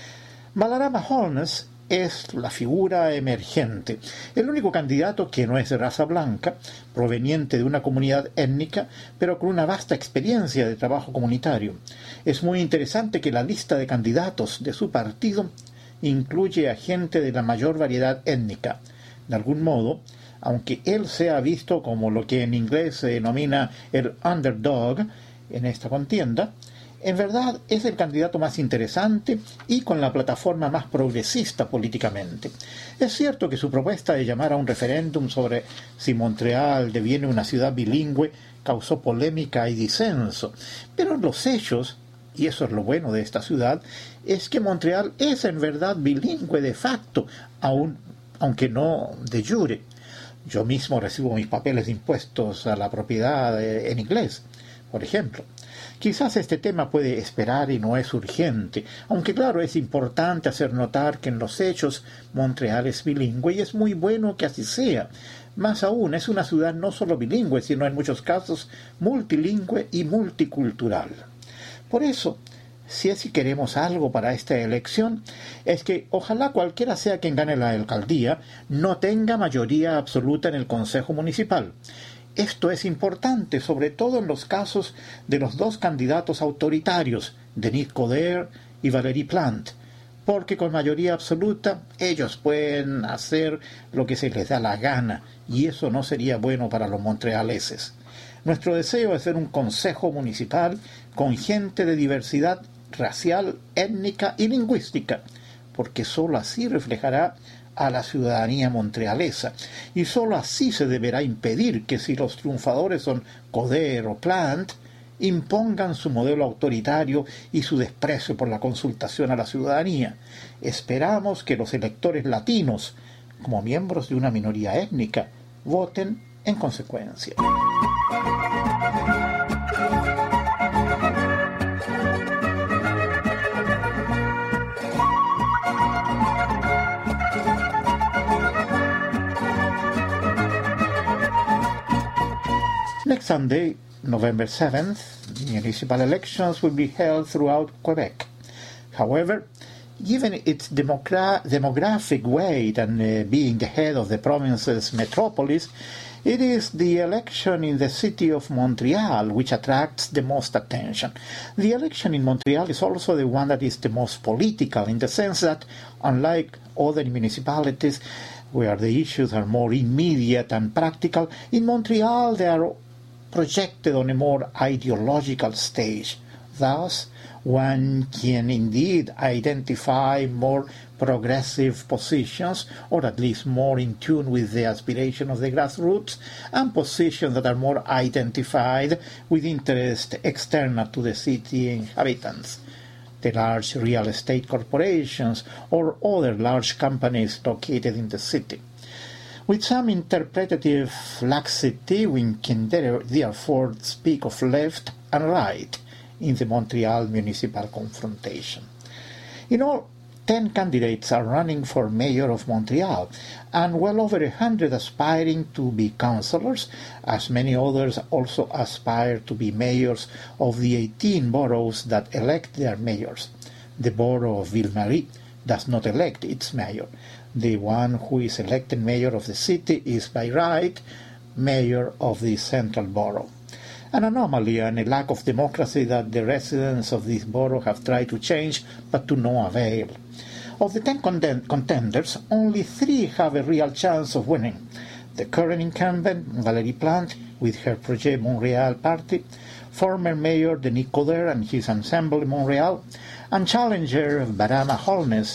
Balarama Holness es la figura emergente, el único candidato que no es de raza blanca, proveniente de una comunidad étnica, pero con una vasta experiencia de trabajo comunitario. Es muy interesante que la lista de candidatos de su partido incluye a gente de la mayor variedad étnica. De algún modo, aunque él sea visto como lo que en inglés se denomina el underdog en esta contienda, en verdad es el candidato más interesante y con la plataforma más progresista políticamente. Es cierto que su propuesta de llamar a un referéndum sobre si Montreal deviene una ciudad bilingüe causó polémica y disenso, pero en los hechos, y eso es lo bueno de esta ciudad, es que Montreal es en verdad bilingüe de facto, aun, aunque no de jure. Yo mismo recibo mis papeles de impuestos a la propiedad en inglés, por ejemplo. Quizás este tema puede esperar y no es urgente, aunque claro, es importante hacer notar que en los hechos Montreal es bilingüe y es muy bueno que así sea. Más aún, es una ciudad no solo bilingüe, sino en muchos casos multilingüe y multicultural. Por eso, si es que queremos algo para esta elección, es que ojalá cualquiera sea quien gane la alcaldía, no tenga mayoría absoluta en el Consejo Municipal. Esto es importante, sobre todo en los casos de los dos candidatos autoritarios, Denis Coderre y Valérie Plante, porque con mayoría absoluta ellos pueden hacer lo que se les da la gana, y eso no sería bueno para los montrealeses. Nuestro deseo es ver un consejo municipal con gente de diversidad racial, étnica y lingüística, porque sólo así reflejará a la ciudadanía montrealesa, y sólo así se deberá impedir que si los triunfadores son Coderre o Plante, impongan su modelo autoritario y su desprecio por la consultación a la ciudadanía. Esperamos que los electores latinos, como miembros de una minoría étnica, voten en consecuencia. Next Sunday, November seventh, municipal elections will be held throughout Quebec. However, given its demogra- demographic weight and uh, being the head of the province's metropolis, it is the election in the city of Montreal which attracts the most attention. The election in Montreal is also the one that is the most political, in the sense that, unlike other municipalities where the issues are more immediate and practical, in Montreal they are projected on a more ideological stage. Thus, one can indeed identify more progressive positions, or at least more in tune with the aspiration of the grassroots, and positions that are more identified with interests external to the city inhabitants, the large real estate corporations or other large companies located in the city. With some interpretative laxity, we can therefore speak of left and right in the Montreal municipal confrontation. In all, ten candidates are running for mayor of Montreal, and well over a hundred aspiring to be councillors, as many others also aspire to be mayors of the eighteen boroughs that elect their mayors. The borough of Ville-Marie does not elect its mayor. The one who is elected mayor of the city is by right mayor of the central borough. An anomaly and a lack of democracy that the residents of this borough have tried to change, but to no avail. Of the ten contend- contenders, only three have a real chance of winning. The current incumbent, Valérie Plante, with her Projet Montréal party, former mayor Denis Coderre and his Ensemble Montréal, and challenger Balarama Holness,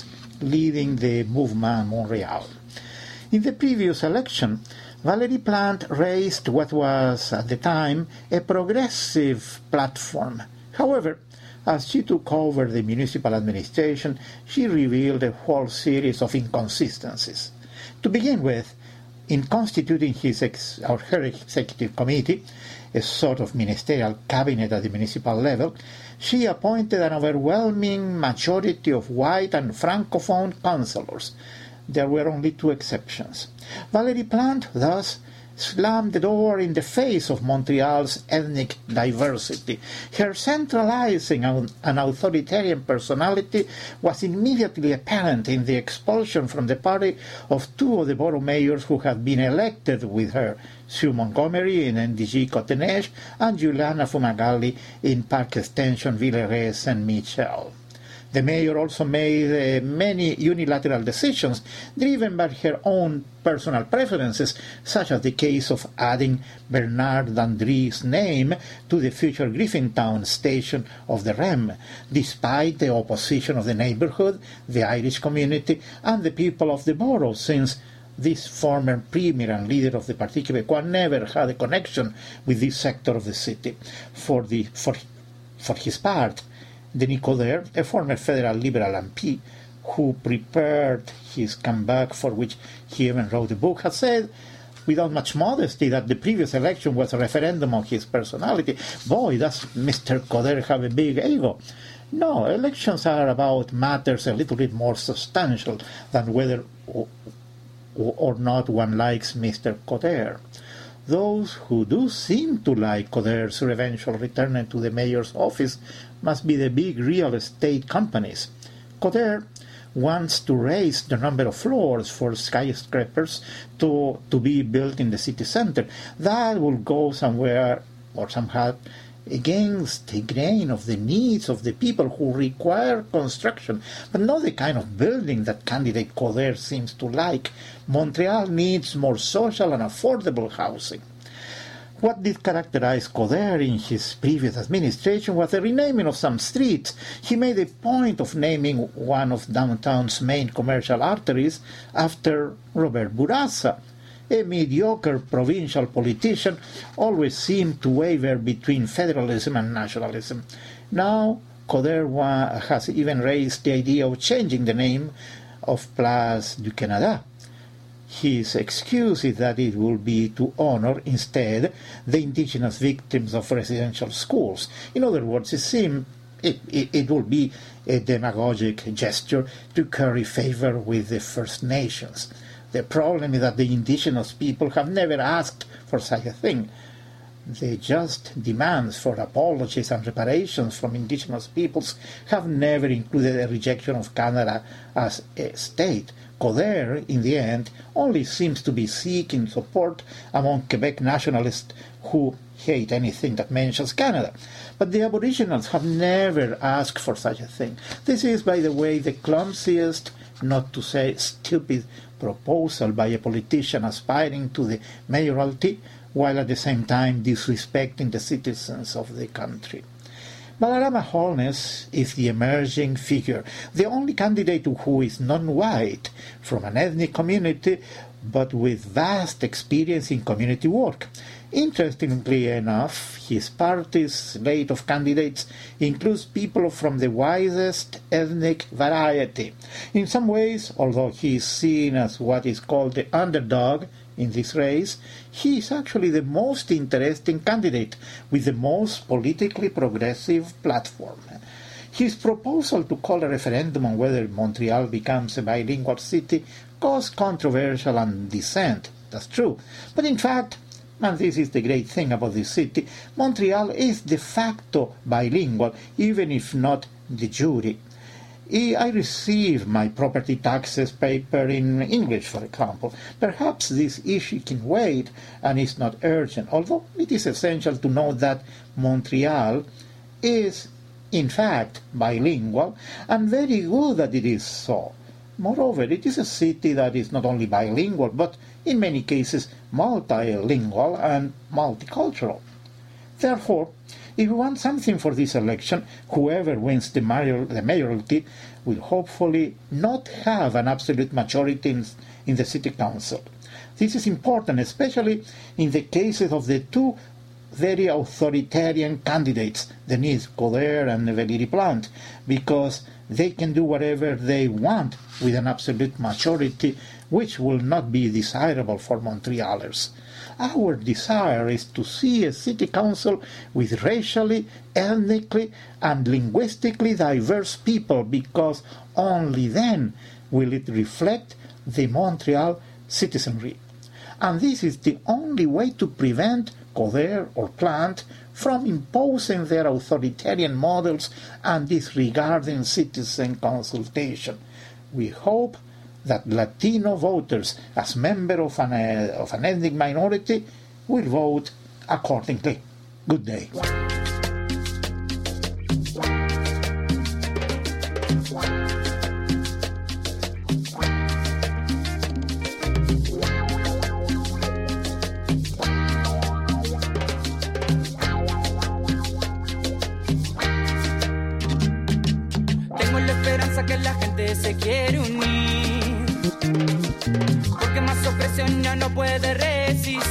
leading the Mouvement Montréal. In the previous election, Valérie Plante raised what was, at the time, a progressive platform. However, as she took over the municipal administration, she revealed a whole series of inconsistencies. To begin with, in constituting his ex, or her executive committee, a sort of ministerial cabinet at the municipal level, she appointed an overwhelming majority of white and francophone councillors. There were only two exceptions. Valérie Plante, thus, slammed the door in the face of Montreal's ethnic diversity. Her centralizing an authoritarian personality was immediately apparent in the expulsion from the party of two of the borough mayors who had been elected with her, Sue Montgomery in N D G Coteneige and Juliana Fumagalli in Parc Extension Villeray Saint-Michel. The mayor also made uh, many unilateral decisions driven by her own personal preferences, such as the case of adding Bernard Landry's name to the future Griffintown station of the R E M, despite the opposition of the neighborhood, the Irish community, and the people of the borough, since this former premier and leader of the Parti Québécois never had a connection with this sector of the city. For, the, for, for his part, Denis Coderre, a former federal Liberal M P who prepared his comeback, for which he even wrote a book, had said, without much modesty, that the previous election was a referendum on his personality. Boy, does Mister Coderre have a big ego. No, elections are about matters a little bit more substantial than whether or, or not one likes Mister Coderre. Those who do seem to like Coderre's eventual return to the mayor's office must be the big real estate companies. Coderre wants to raise the number of floors for skyscrapers to, to be built in the city center. That will go somewhere or somehow against the grain of the needs of the people who require construction, but not the kind of building that candidate Coderre seems to like. Montreal needs more social and affordable housing. What did characterize Coderre in his previous administration was the renaming of some streets. He made a point of naming one of downtown's main commercial arteries after Robert Bourassa. A mediocre provincial politician always seemed to waver between federalism and nationalism. Now, Coderre has even raised the idea of changing the name of Place du Canada. His excuse is that it will be to honor instead the indigenous victims of residential schools. In other words, it seems it, it, it will be a demagogic gesture to curry favor with the First Nations. The problem is that the indigenous people have never asked for such a thing. The just demands for apologies and reparations from indigenous peoples have never included a rejection of Canada as a state. Coderre, in the end, only seems to be seeking support among Quebec nationalists who hate anything that mentions Canada. But the Aboriginals have never asked for such a thing. This is, by the way, the clumsiest, not to say stupid, proposal by a politician aspiring to the mayoralty, while at the same time disrespecting the citizens of the country. Balarama Holness is the emerging figure, the only candidate who is non-white, from an ethnic community, but with vast experience in community work. Interestingly enough, his party's slate of candidates includes people from the widest ethnic variety. In some ways, although he is seen as what is called the underdog in this race, he is actually the most interesting candidate with the most politically progressive platform. His proposal to call a referendum on whether Montreal becomes a bilingual city caused controversial and dissent. That's true. But in fact, and this is the great thing about this city, Montreal is de facto bilingual, even if not de jure. I receive my property taxes paper in English, for example. Perhaps this issue can wait and is not urgent, although it is essential to note that Montreal is, in fact, bilingual, and very good that it is so. Moreover, it is a city that is not only bilingual, but in many cases multilingual and multicultural. Therefore, If we want something for this election, whoever wins the, major, the majority will hopefully not have an absolute majority in, in the city council. This is important, especially in the cases of the two very authoritarian candidates, Denise Coderre and Valérie Plante, because they can do whatever they want with an absolute majority, which will not be desirable for Montrealers. Our desire is to see a city council with racially, ethnically, and linguistically diverse people, because only then will it reflect the Montreal citizenry. And this is the only way to prevent Coderre or Plante from imposing their authoritarian models and disregarding citizen consultation. We hope that Latino voters, as members of an, uh, of an ethnic minority, will vote accordingly. Good day. Que la gente se quiere unir, porque más opresión ya no puede resistir.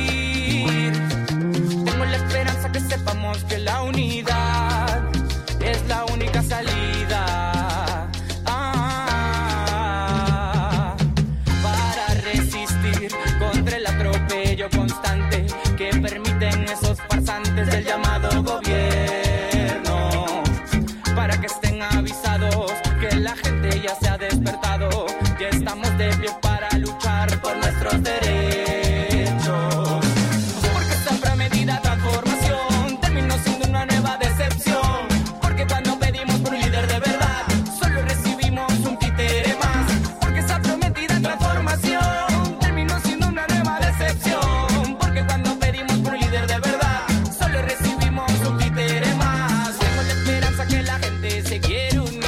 Tengo la esperanza que sepamos que la unidad es la única salida ah, para resistir contra el atropello constante que permiten esos farsantes del llamado gobierno, para que estén avisados que la gente ya se ha despertado, ya estamos de pie para luchar por nuestros derechos. Porque esta prometida transformación terminó siendo una nueva decepción, porque cuando pedimos por un líder de verdad, solo recibimos un títere más. Porque esta prometida transformación terminó siendo una nueva decepción, porque cuando pedimos por un líder de verdad, solo recibimos un títere más. Tengo la esperanza que la gente se quiere unir,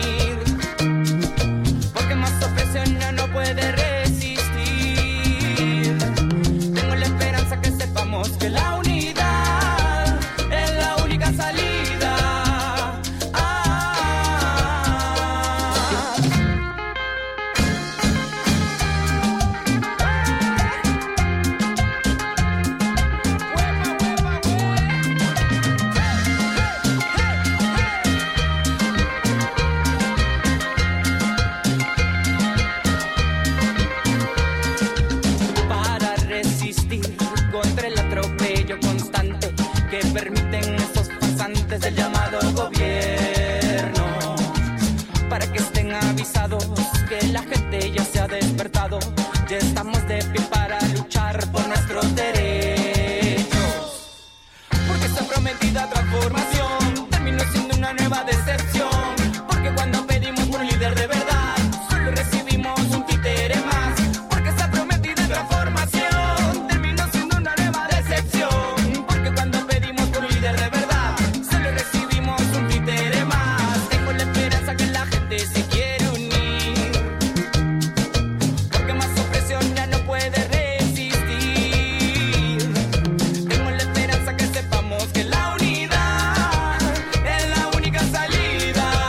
ya no puede resistir. Tengo la esperanza que sepamos que la unidad es la única salida ah. Permiten esos farsantes del llamado gobierno, para que estén avisados que la gente ya se ha despertado, ya estamos de pie para luchar por nuestros derechos. Porque esta prometida transformación terminó siendo una nueva decepción, porque cuando pedimos por un líder de verdad, solo recibimos un títere más. Porque esta prometida transformación terminó siendo una nueva decepción, porque cuando de verdad, solo recibimos un títere más. Tengo la esperanza que la gente se quiere unir, porque más opresión ya no puede resistir. Tengo la esperanza que sepamos que la unidad es la única salida.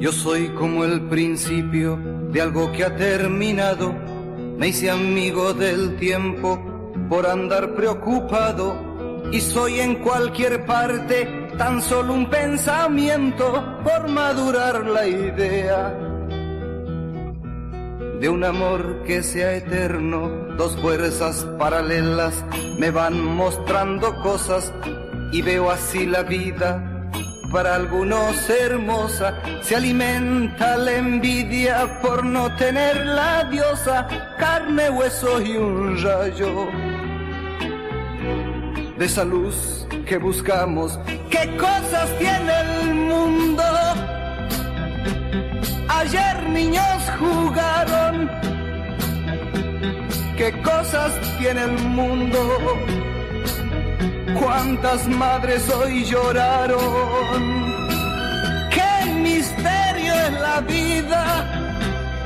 Yo soy como el principio de algo que ha terminado. Me hice amigo del tiempo por andar preocupado. Y soy en cualquier parte tan solo un pensamiento por madurar la idea de un amor que sea eterno. Dos fuerzas paralelas me van mostrando cosas y veo así la vida. Para algunos hermosa, se alimenta la envidia por no tener la diosa, carne, hueso y un rayo de esa luz que buscamos. ¿Qué cosas tiene el mundo? Ayer niños jugaron. ¿Qué cosas tiene el mundo? ¿Cuántas madres hoy lloraron? ¡Qué misterio es la vida!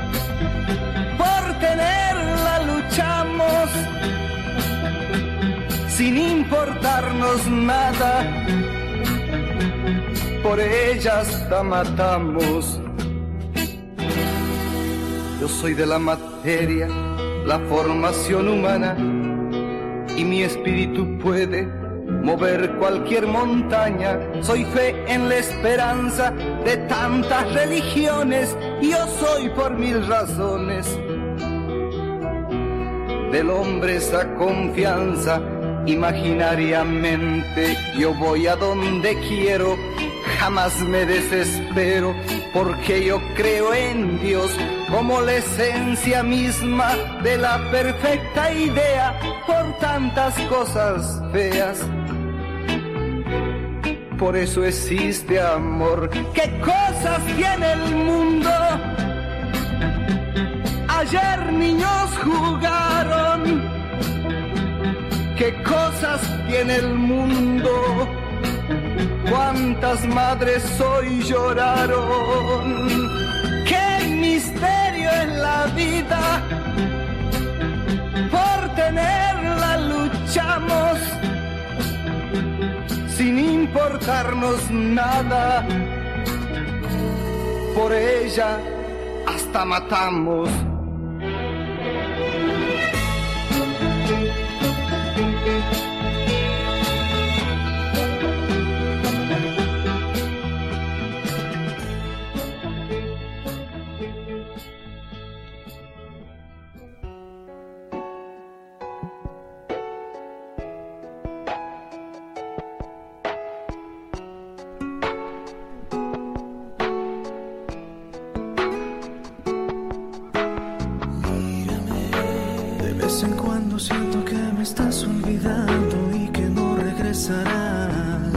Por tenerla luchamos, sin importarnos nada. Por ella hasta matamos. Yo soy de la materia, la formación humana, y mi espíritu puede mover cualquier montaña. Soy fe en la esperanza de tantas religiones. Yo soy por mil razones del hombre esa confianza. Imaginariamente yo voy a donde quiero, jamás me desespero, porque yo creo en Dios como la esencia misma de la perfecta idea. Por tantas cosas feas, por eso existe amor. ¿Qué cosas tiene el mundo? Ayer niños jugaron. ¿Qué cosas tiene el mundo? ¿Cuántas madres hoy lloraron? ¡Qué misterio es la vida! Por tenerla luchamos, sin importarnos nada. Por ella hasta matamos. Siento que me estás olvidando y que no regresarás.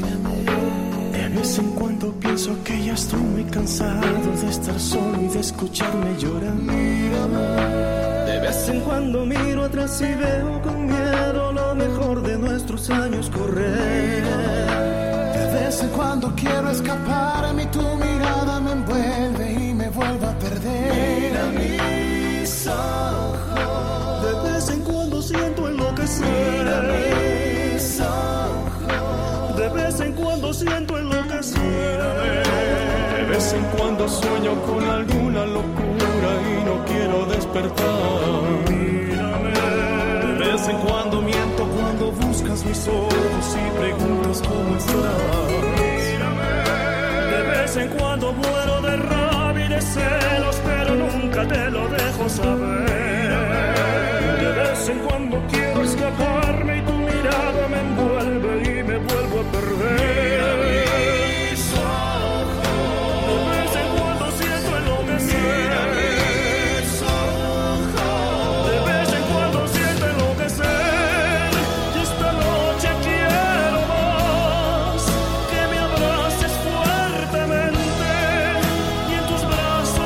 De vez en cuando pienso que ya estoy muy cansado de estar solo y de escucharme llorar. De vez en cuando miro atrás y veo con miedo lo mejor de nuestros años correr. De vez en cuando quiero escaparme y tu mirada me envuelve y me vuelve a perder. Mira mis ojos. De vez en cuando siento enloquecer. Mira mis ojos. De vez en cuando siento enloquecer. De vez en cuando sueño con alguna locura y no quiero despertar. Mírame. De vez en cuando miento cuando buscas mis ojos y preguntas cómo estás. Mírame. De vez en cuando muero de rabia y de celos, pero nunca te lo dejo saber. De vez en cuando quiero escaparme y tu mirada me envuelve y me vuelvo a perder. Mis ojos. De vez en cuando siento enloquecer. Mis ojos. De vez en cuando siento enloquecer. Y esta noche quiero más que me abraces fuertemente y en tus brazos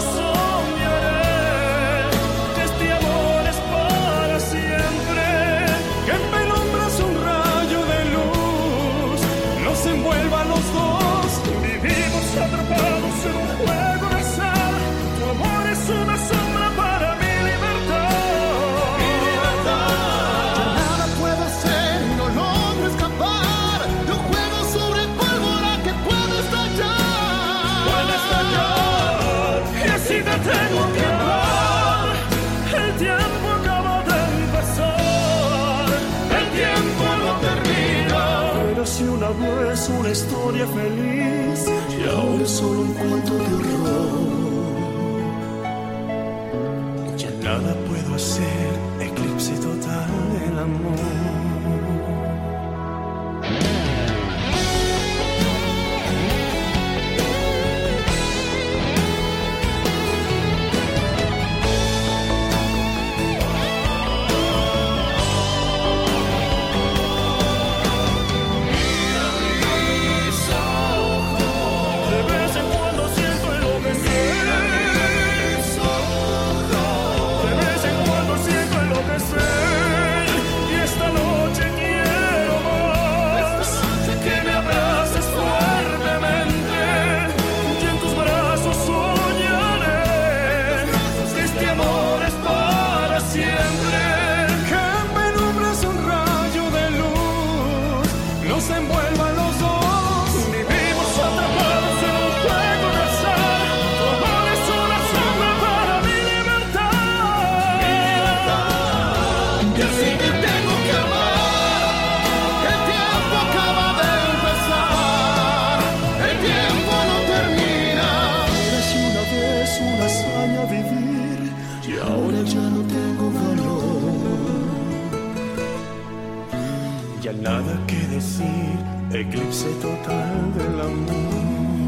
soñaré que este amor es para siempre. Que en penumbras un rayo de luz nos envuelva a los dos. Vivimos atrapados en un juego de azar. Tu amor es una sombra para mi libertad. Mi libertad. Ya nada puedo hacer, no logro escapar de un juego sobre pólvora que puede estallar. Puede estallar. historia feliz y ahora es solo un cuento de horror. Ya nada puedo hacer, eclipse total del amor. Nada que decir, eclipse total del amor.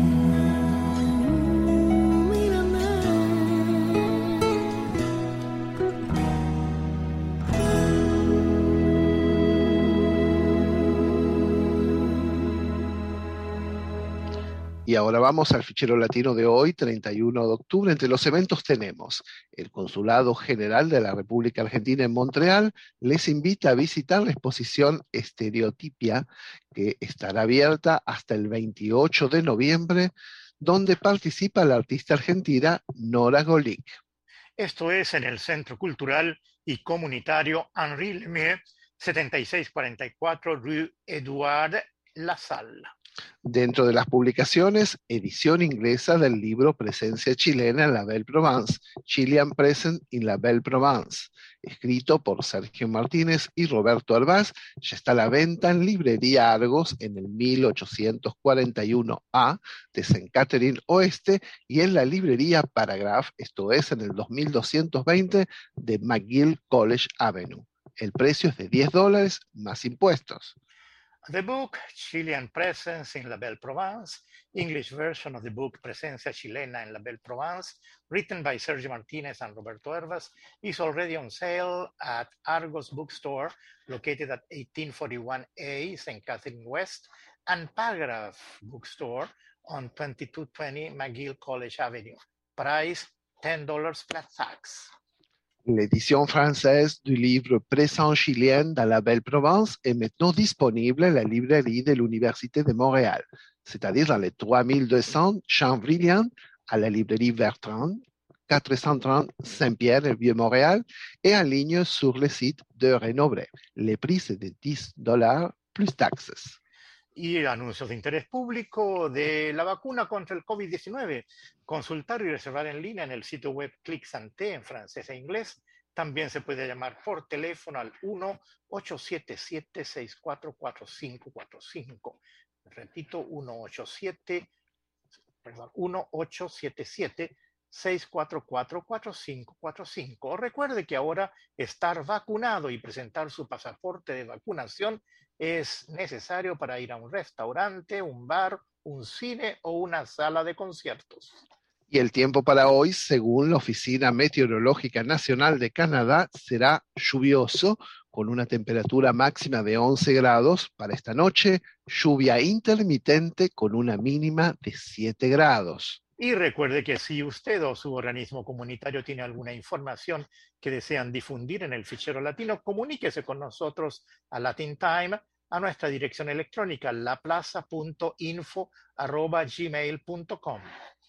Y ahora vamos al fichero latino de hoy, treinta y uno de octubre. Entre los eventos tenemos el Consulado General de la República Argentina en Montreal. Les invita a visitar la exposición Estereotipia, que estará abierta hasta el veintiocho de noviembre, donde participa la artista argentina Nora Golic. Esto es en el Centro Cultural y Comunitario Henri Lemieux, setenta y seis cuarenta y cuatro Rue Edouard Lassalle. Dentro de las publicaciones, edición inglesa del libro Presencia chilena en la Belle Provence, Chilean Presence in la Belle Provence, escrito por Sergio Martínez y Roberto Arbaz. Ya está a la venta en Librería Argos en el mil ochocientos cuarenta y uno A de Saint Catherine Oeste y en la Librería Paragraph, esto es en el dos mil doscientos veinte de McGill College Avenue. El precio es de diez dólares más impuestos. The book, Chilean Presence in la Belle Provence, English version of the book Presencia Chilena en la Belle Provence, written by Sergio Martinez and Roberto Hervas, is already on sale at Argos Bookstore, located at eighteen forty-one A, Saint Catherine West, and Paragraph Bookstore on twenty-two twenty McGill College Avenue. Price, ten dollars plus tax. L'édition française du livre Présence chilienne dans la Belle Provence est maintenant disponible à la librairie de l'Université de Montréal, c'est-à-dire dans les trois mille deux cents Champ-Brillant, à la librairie Bertrand, quatre cent trente Saint-Pierre-et-Vieux-Montréal et en ligne sur le site de Renobré. Le prix c'est de dix dollars plus taxes. Y anuncios de interés público de la vacuna contra el COVID diecinueve. Consultar y reservar en línea en el sitio web ClickSanté en francés e inglés. También se puede llamar por teléfono al uno ocho siete siete, seis cuatro cuatro, cinco cuatro cinco. Repito, uno ocho siete, perdón, uno ocho siete siete, seis cuatro cuatro, cuatro cinco cuatro cinco. Recuerde que ahora estar vacunado y presentar su pasaporte de vacunación es necesario para ir a un restaurante, un bar, un cine o una sala de conciertos. Y el tiempo para hoy, según la Oficina Meteorológica Nacional de Canadá, será lluvioso, con una temperatura máxima de once grados. Para esta noche, lluvia intermitente con una mínima de siete grados. Y recuerde que si usted o su organismo comunitario tiene alguna información que desean difundir en el fichero latino, comuníquese con nosotros a Latin Time, a nuestra dirección electrónica laplaza punto info arroba gmail punto com.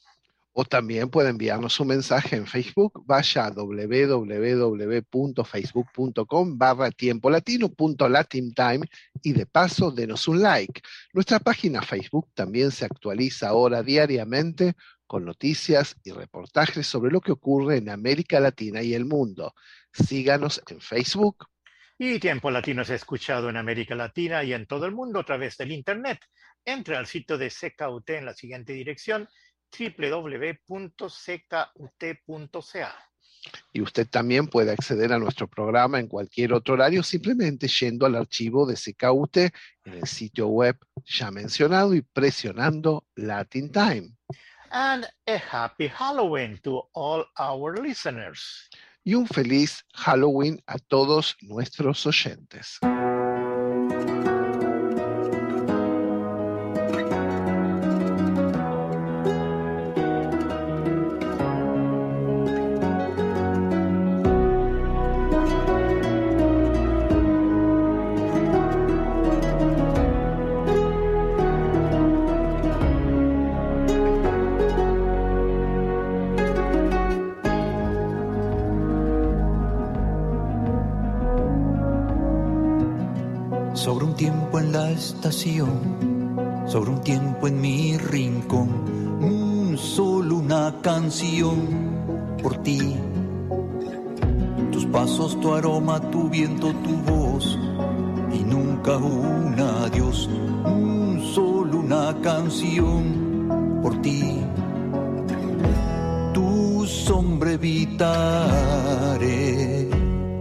O también puede enviarnos un mensaje en Facebook. Vaya a w w w punto facebook punto com barra tiempo latino punto latin time y de paso denos un like. Nuestra página Facebook también se actualiza ahora diariamente con noticias y reportajes sobre lo que ocurre en América Latina y el mundo. Síganos en Facebook. Y Tiempo Latino es escuchado en América Latina y en todo el mundo a través del Internet. entre al sitio de C K U T en la siguiente dirección, doble u doble u doble u punto c k u t punto c a. Y usted también puede acceder a nuestro programa en cualquier otro horario simplemente yendo al archivo de C K U T en el sitio web ya mencionado y presionando Latin Time. And a happy Halloween to all our listeners. Y un feliz Halloween a todos nuestros oyentes. Sobre un tiempo en la estación, sobre un tiempo en mi rincón, mm, solo una canción por ti. Tus pasos, tu aroma, tu viento, tu voz y nunca un adiós. Mm, solo una canción por ti. Tu sombra evitaré.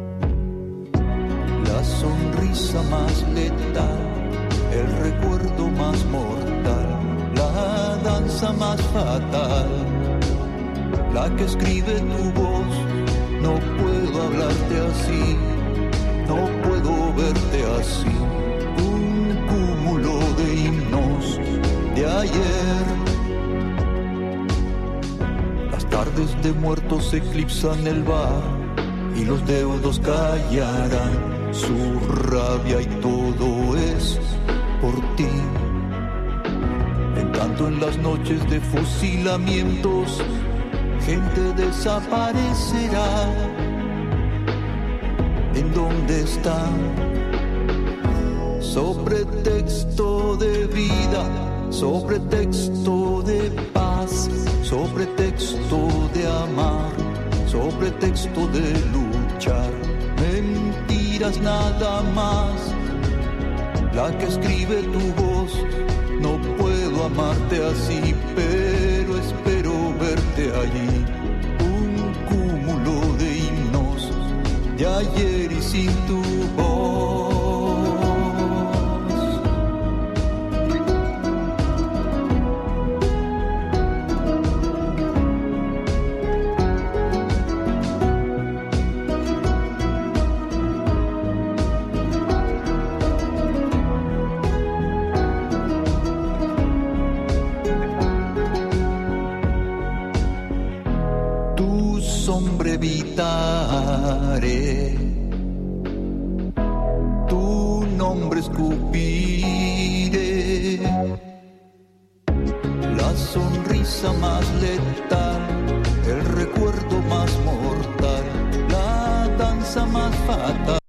La sonrisa más letal, el recuerdo más mortal, la danza más fatal, la que escribe tu voz. No puedo hablarte así, no puedo verte así. Un cúmulo de himnos de ayer. Las tardes de muertos eclipsan el bar y los deudos callarán su rabia y todo es por ti. En tanto en las noches de fusilamientos, gente desaparecerá. ¿En dónde está? Sobre texto de vida, sobre texto de paz, sobre texto de amar, sobre texto de luchar. Mentiras nada más, la que escribe tu voz. No puedo amarte así, pero espero verte allí. Un cúmulo de himnos de ayer y sin tu voz. Evitaré tu nombre, escupiré la sonrisa más letal, el recuerdo más mortal, la danza más fatal.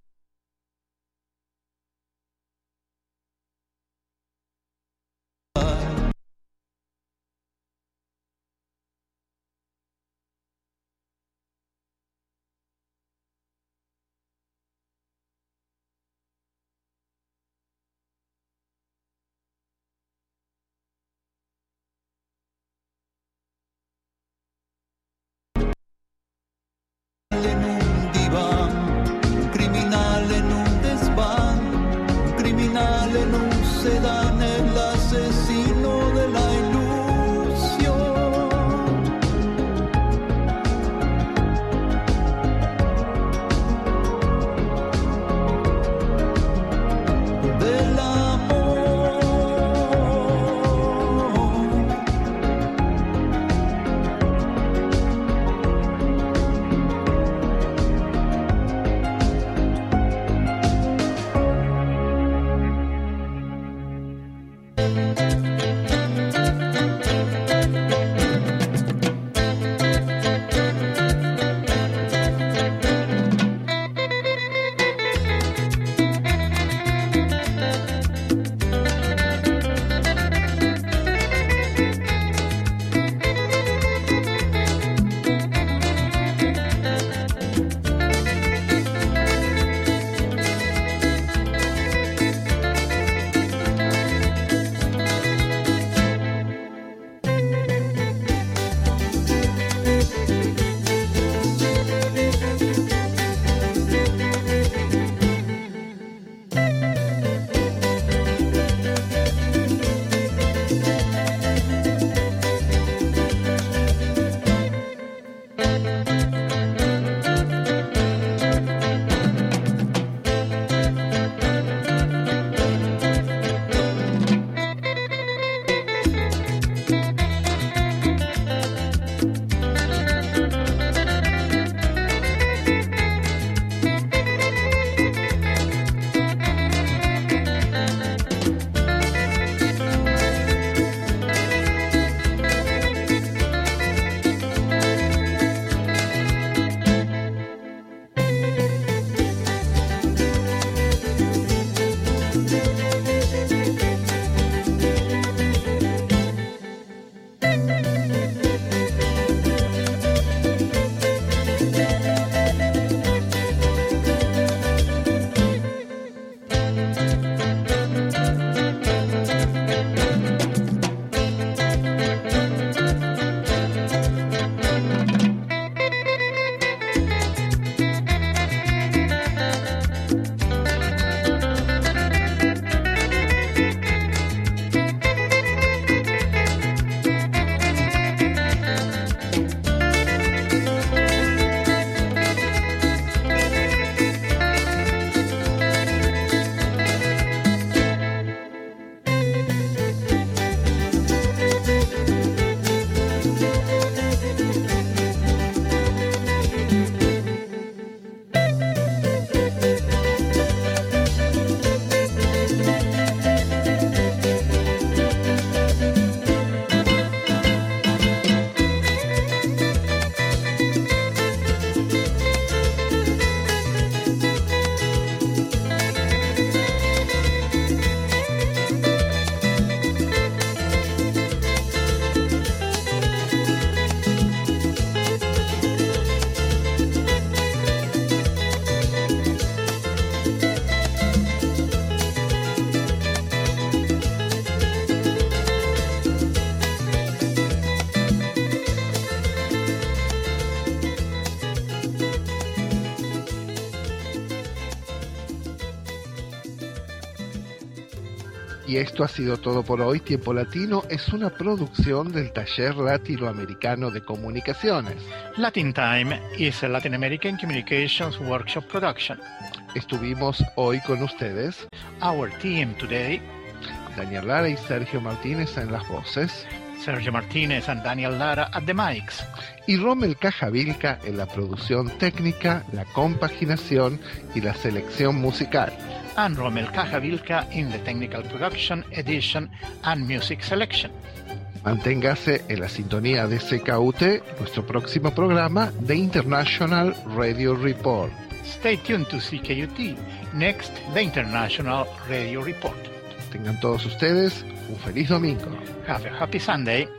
Y esto ha sido todo por hoy. Tiempo Latino es una producción del Taller Latinoamericano de Comunicaciones. Latin Time is a Latin American Communications Workshop production. Estuvimos hoy con ustedes Our team today: Daniel Lara y Sergio Martínez en las voces, Sergio Martínez and Daniel Lara at the mics, y Rommel Cajavilca en la producción técnica, la compaginación y la selección musical. And Rommel Cajavilca in the technical production, edition and music selection. Manténgase en la sintonía de C K U T, nuestro próximo programa, The International Radio Report. Stay tuned to C K U T, next, the International Radio Report. Tengan todos ustedes un feliz domingo. Have a happy Sunday.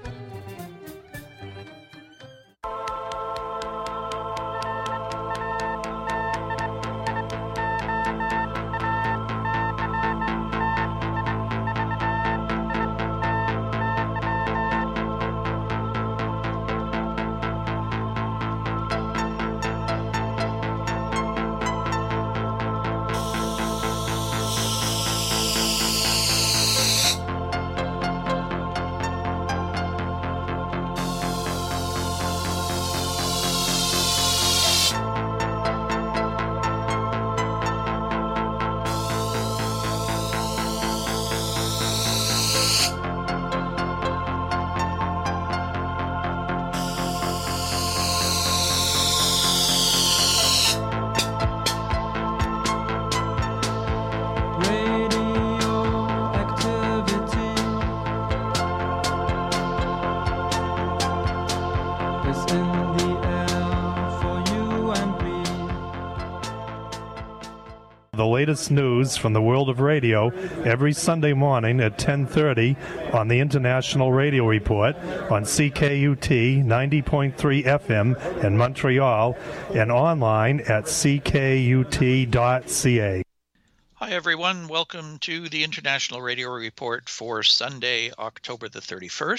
The latest news from the world of radio every Sunday morning at ten thirty on the International Radio Report on C K U T ninety point three F M in Montreal and online at c k u t dot c a. Hi, everyone. Welcome to the International Radio Report for Sunday, October the thirty-first.